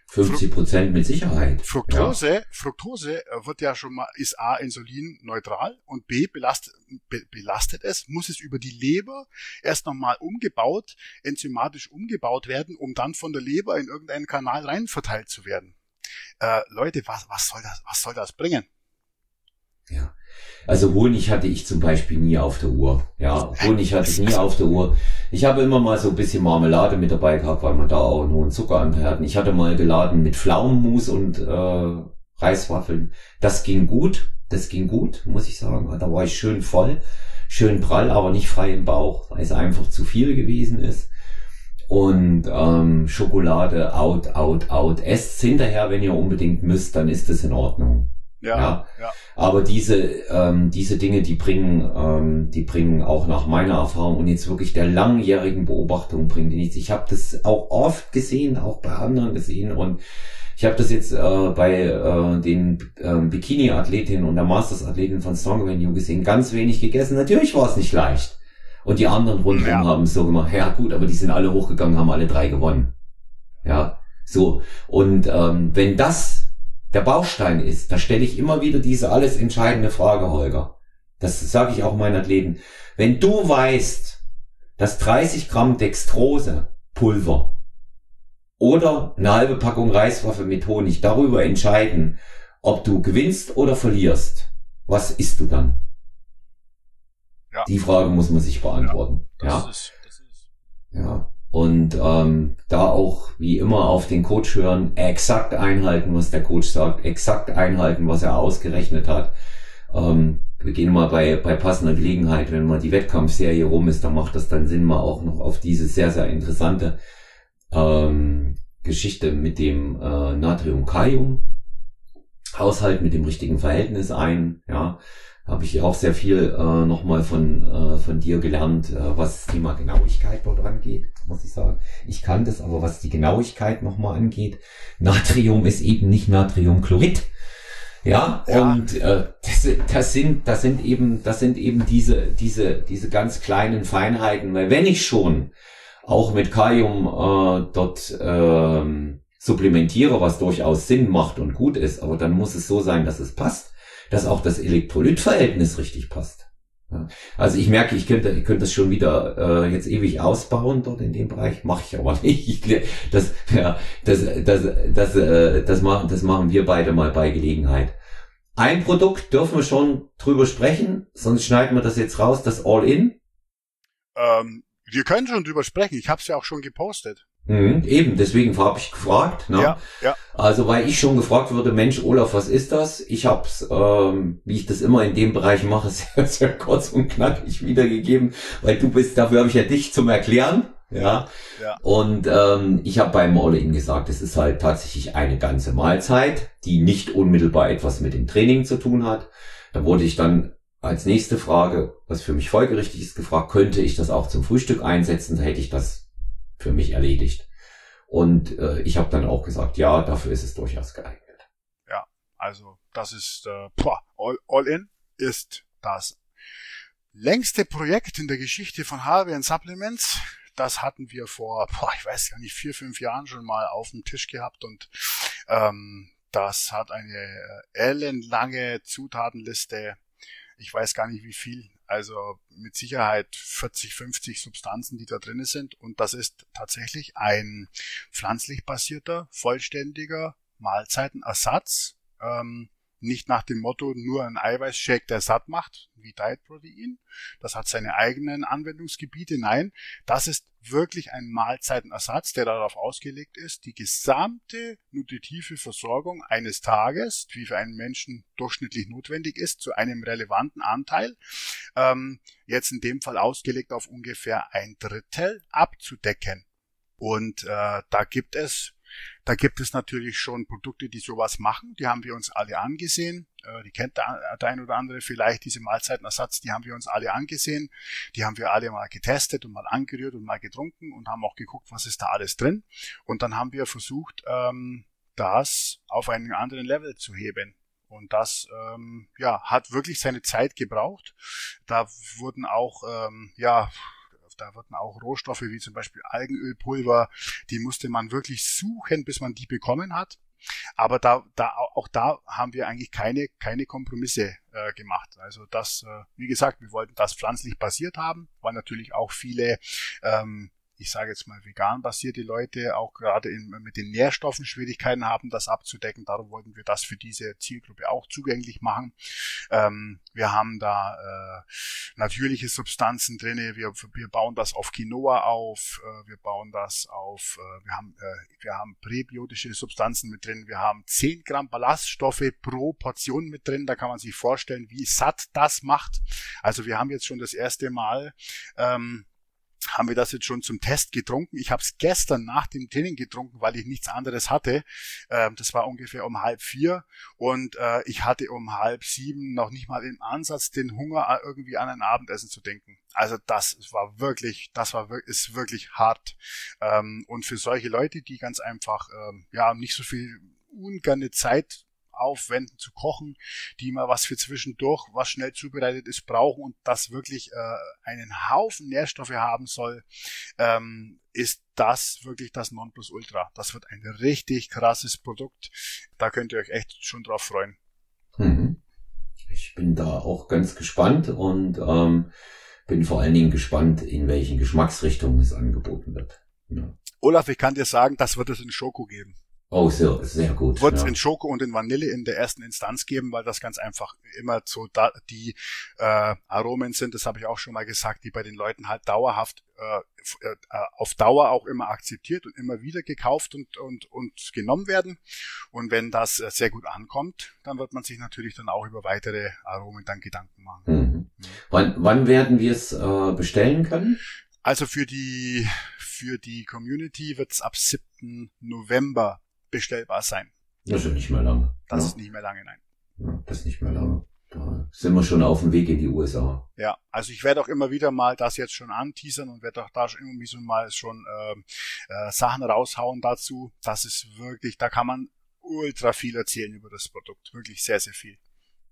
50% mit Sicherheit. Fructose wird ja schon mal, ist A, insulinneutral und B, belastet es, muss es über die Leber erst nochmal enzymatisch umgebaut werden, um dann von der Leber in irgendeinen Kanal rein verteilt zu werden. Leute, was soll das bringen? Ja. Also Honig hatte ich zum Beispiel nie auf der Uhr. Ja, Honig hatte ich nie auf der Uhr. Ich habe immer mal so ein bisschen Marmelade mit dabei gehabt, weil man da auch einen hohen Zuckeranteil hat. Ich hatte mal geladen mit Pflaumenmus und Reiswaffeln. Das ging gut, muss ich sagen. Da war ich schön voll, schön prall, aber nicht frei im Bauch, weil es einfach zu viel gewesen ist. Und Schokolade out. Esst's hinterher, wenn ihr unbedingt müsst, dann ist das in Ordnung. Ja. Aber diese Dinge, die bringen auch nach meiner Erfahrung und jetzt wirklich der langjährigen Beobachtung bringen die nichts. Ich habe das auch oft gesehen, auch bei anderen gesehen und ich habe das jetzt bei den Bikini-Athletinnen und der Masters-Athletin von Strong Venue gesehen, ganz wenig gegessen. Natürlich war es nicht leicht. Und die anderen rundherum haben es so gemacht. Ja gut, aber die sind alle hochgegangen, haben alle 3 gewonnen. Ja, so. Und wenn das der Baustein ist, da stelle ich immer wieder diese alles entscheidende Frage, Holger. Das sage ich auch meinen Athleten. Wenn du weißt, dass 30 Gramm Dextrose Pulver oder eine halbe Packung Reiswaffe mit Honig darüber entscheiden, ob du gewinnst oder verlierst, was isst du dann? Ja. Die Frage muss man sich beantworten. Das ist. Ja. Und da auch wie immer auf den Coach hören, exakt einhalten, was der Coach sagt, exakt einhalten, was er ausgerechnet hat. Wir gehen mal bei passender Gelegenheit, wenn mal die Wettkampfserie rum ist, dann macht das dann Sinn, mal auch noch auf diese sehr, sehr interessante Geschichte mit dem Natrium-Kalium-Haushalt mit dem richtigen Verhältnis ein. Ja, habe ich auch sehr viel nochmal von dir gelernt, was das Thema Genauigkeit dort angeht, muss ich sagen. Ich kann das, aber was die Genauigkeit nochmal angeht, Natrium ist eben nicht Natriumchlorid. Ja. Und das sind eben diese ganz kleinen Feinheiten, weil wenn ich schon auch mit Kalium dort supplementiere, was durchaus Sinn macht und gut ist, aber dann muss es so sein, dass es passt, dass auch das Elektrolytverhältnis richtig passt. Ja. Also ich merke, ich könnte das schon wieder jetzt ewig ausbauen dort in dem Bereich, mache ich aber nicht. Das machen wir beide mal bei Gelegenheit. Ein Produkt dürfen wir schon drüber sprechen, sonst schneiden wir das jetzt raus, das All-In. Wir können schon drüber sprechen, ich habe es ja auch schon gepostet. Eben, deswegen habe ich gefragt. Ne? Ja. Also weil ich schon gefragt wurde, Mensch, Olaf, was ist das? Ich habe es, wie ich das immer in dem Bereich mache, sehr, sehr kurz und knackig wiedergegeben, weil dafür habe ich ja dich zum Erklären. Ja. Und ich habe beim All-In gesagt, es ist halt tatsächlich eine ganze Mahlzeit, die nicht unmittelbar etwas mit dem Training zu tun hat. Da wurde ich dann als nächste Frage, was für mich folgerichtig ist, gefragt, könnte ich das auch zum Frühstück einsetzen? Da hätte ich das für mich erledigt. Und ich habe dann auch gesagt, ja, dafür ist es durchaus geeignet. Ja, also das ist All-In ist das längste Projekt in der Geschichte von Harvey & Supplements. Das hatten wir vor, ich weiß gar nicht, 4-5 Jahren schon mal auf dem Tisch gehabt und das hat eine ellenlange Zutatenliste. Ich weiß gar nicht wie viel. Also mit Sicherheit 40, 50 Substanzen, die da drin sind. Und das ist tatsächlich ein pflanzlich basierter, vollständiger Mahlzeitenersatz. Nicht nach dem Motto nur ein Eiweißshake, der satt macht, wie Diet Protein. Das hat seine eigenen Anwendungsgebiete. Nein, das ist wirklich ein Mahlzeitenersatz, der darauf ausgelegt ist, die gesamte nutritive Versorgung eines Tages, wie für einen Menschen durchschnittlich notwendig ist, zu einem relevanten Anteil, jetzt in dem Fall ausgelegt auf ungefähr 1/3 abzudecken. Und da gibt es natürlich schon Produkte, die sowas machen. Die haben wir uns alle angesehen. Die kennt der ein oder andere vielleicht, diese Mahlzeitenersatz, die haben wir uns alle angesehen. Die haben wir alle mal getestet und mal angerührt und mal getrunken und haben auch geguckt, was ist da alles drin. Und dann haben wir versucht, das auf einen anderen Level zu heben. Und das hat wirklich seine Zeit gebraucht. Da wurden auch Da wurden auch Rohstoffe wie zum Beispiel Algenölpulver, die musste man wirklich suchen, bis man die bekommen hat. Aber auch da haben wir eigentlich keine Kompromisse gemacht. Also das, wie gesagt, wir wollten das pflanzlich basiert haben, weil natürlich auch viele ich sage jetzt mal vegan basierte Leute auch gerade mit den Nährstoffen Schwierigkeiten haben, das abzudecken. Darum wollten wir das für diese Zielgruppe auch zugänglich machen. Wir haben da natürliche Substanzen drin. Wir bauen das auf Quinoa auf. Wir bauen das auf. Wir haben präbiotische Substanzen mit drin. Wir haben 10 Gramm Ballaststoffe pro Portion mit drin. Da kann man sich vorstellen, wie satt das macht. Also wir haben jetzt schon das erste Mal haben wir das jetzt schon zum Test getrunken. Ich habe es gestern nach dem Training getrunken, weil ich nichts anderes hatte. Das war ungefähr um 3:30 und ich hatte um 6:30 noch nicht mal im Ansatz den Hunger, irgendwie an ein Abendessen zu denken. Also ist wirklich hart. Und für solche Leute, die ganz einfach nicht so viel ungerne Zeit aufwenden zu kochen, die mal was für zwischendurch, was schnell zubereitet ist, brauchen und das wirklich einen Haufen Nährstoffe haben soll, ist das wirklich das Nonplusultra. Das wird ein richtig krasses Produkt. Da könnt ihr euch echt schon drauf freuen. Ich bin da auch ganz gespannt und bin vor allen Dingen gespannt, in welchen Geschmacksrichtungen es angeboten wird. Ja. Olaf, ich kann dir sagen, das wird es in Schoko geben. Oh, sehr, sehr gut. Wird es in Schoko und in Vanille in der ersten Instanz geben, weil das ganz einfach immer so die Aromen sind, das habe ich auch schon mal gesagt, die bei den Leuten halt dauerhaft auf Dauer auch immer akzeptiert und immer wieder gekauft und genommen werden. Und wenn das sehr gut ankommt, dann wird man sich natürlich dann auch über weitere Aromen dann Gedanken machen. Wann werden wir es bestellen können? Also für die Community wird es ab 7. November bestellbar sein. Das ist nicht mehr lange. Das ist nicht mehr lange, nein. Ja, das ist nicht mehr lange. Da sind wir schon auf dem Weg in die USA. Ja, also ich werde auch immer wieder mal das jetzt schon anteasern und werde auch da schon irgendwie so mal schon Sachen raushauen dazu. Das ist wirklich, da kann man ultra viel erzählen über das Produkt. Wirklich sehr, sehr viel.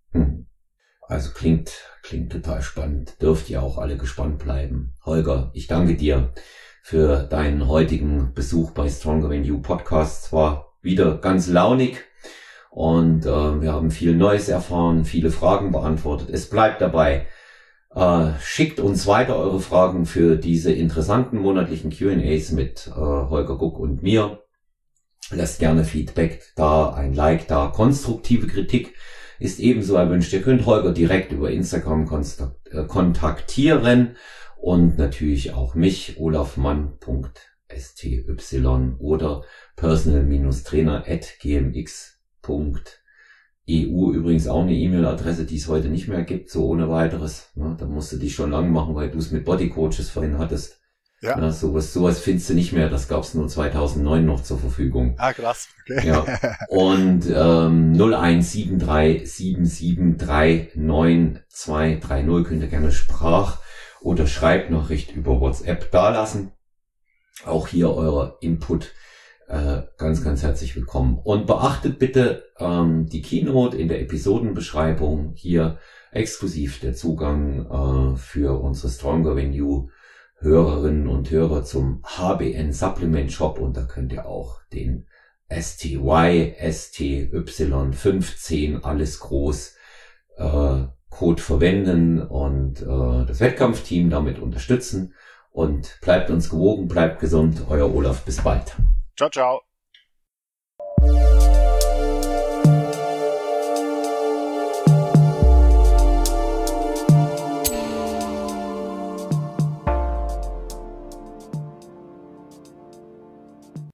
Also klingt total spannend. Dürft ihr auch alle gespannt bleiben. Holger, ich danke dir für deinen heutigen Besuch bei Stronger Than You Podcast. Es war wieder ganz launig und wir haben viel Neues erfahren, viele Fragen beantwortet. Es bleibt dabei. Schickt uns weiter eure Fragen für diese interessanten monatlichen Q&As mit Holger Guck und mir. Lasst gerne Feedback da, ein Like da. Konstruktive Kritik ist ebenso erwünscht. Ihr könnt Holger direkt über Instagram kontaktieren und natürlich auch mich, olafmann.sty oder personal-trainer@gmx.eu. Übrigens auch eine E-Mail-Adresse, die es heute nicht mehr gibt, so ohne weiteres. Ja, da musst du dich schon lang machen, weil du es mit Bodycoaches vorhin hattest. Ja. Ja, sowas findest du nicht mehr. Das gab es nur 2009 noch zur Verfügung. Ah, krass. Okay. Ja. Und 017377399230 könnt ihr gerne oder Schreibnachricht über WhatsApp dalassen. Auch hier euer Input ganz, ganz herzlich willkommen. Und beachtet bitte die Keynote in der Episodenbeschreibung. Hier exklusiv der Zugang für unsere Stronger Than You Hörerinnen und Hörer zum HBN Supplement Shop. Und da könnt ihr auch den STY15 alles groß Code verwenden und das Wettkampfteam damit unterstützen. Und bleibt uns gewogen, bleibt gesund. Euer Olaf, bis bald. Ciao, ciao.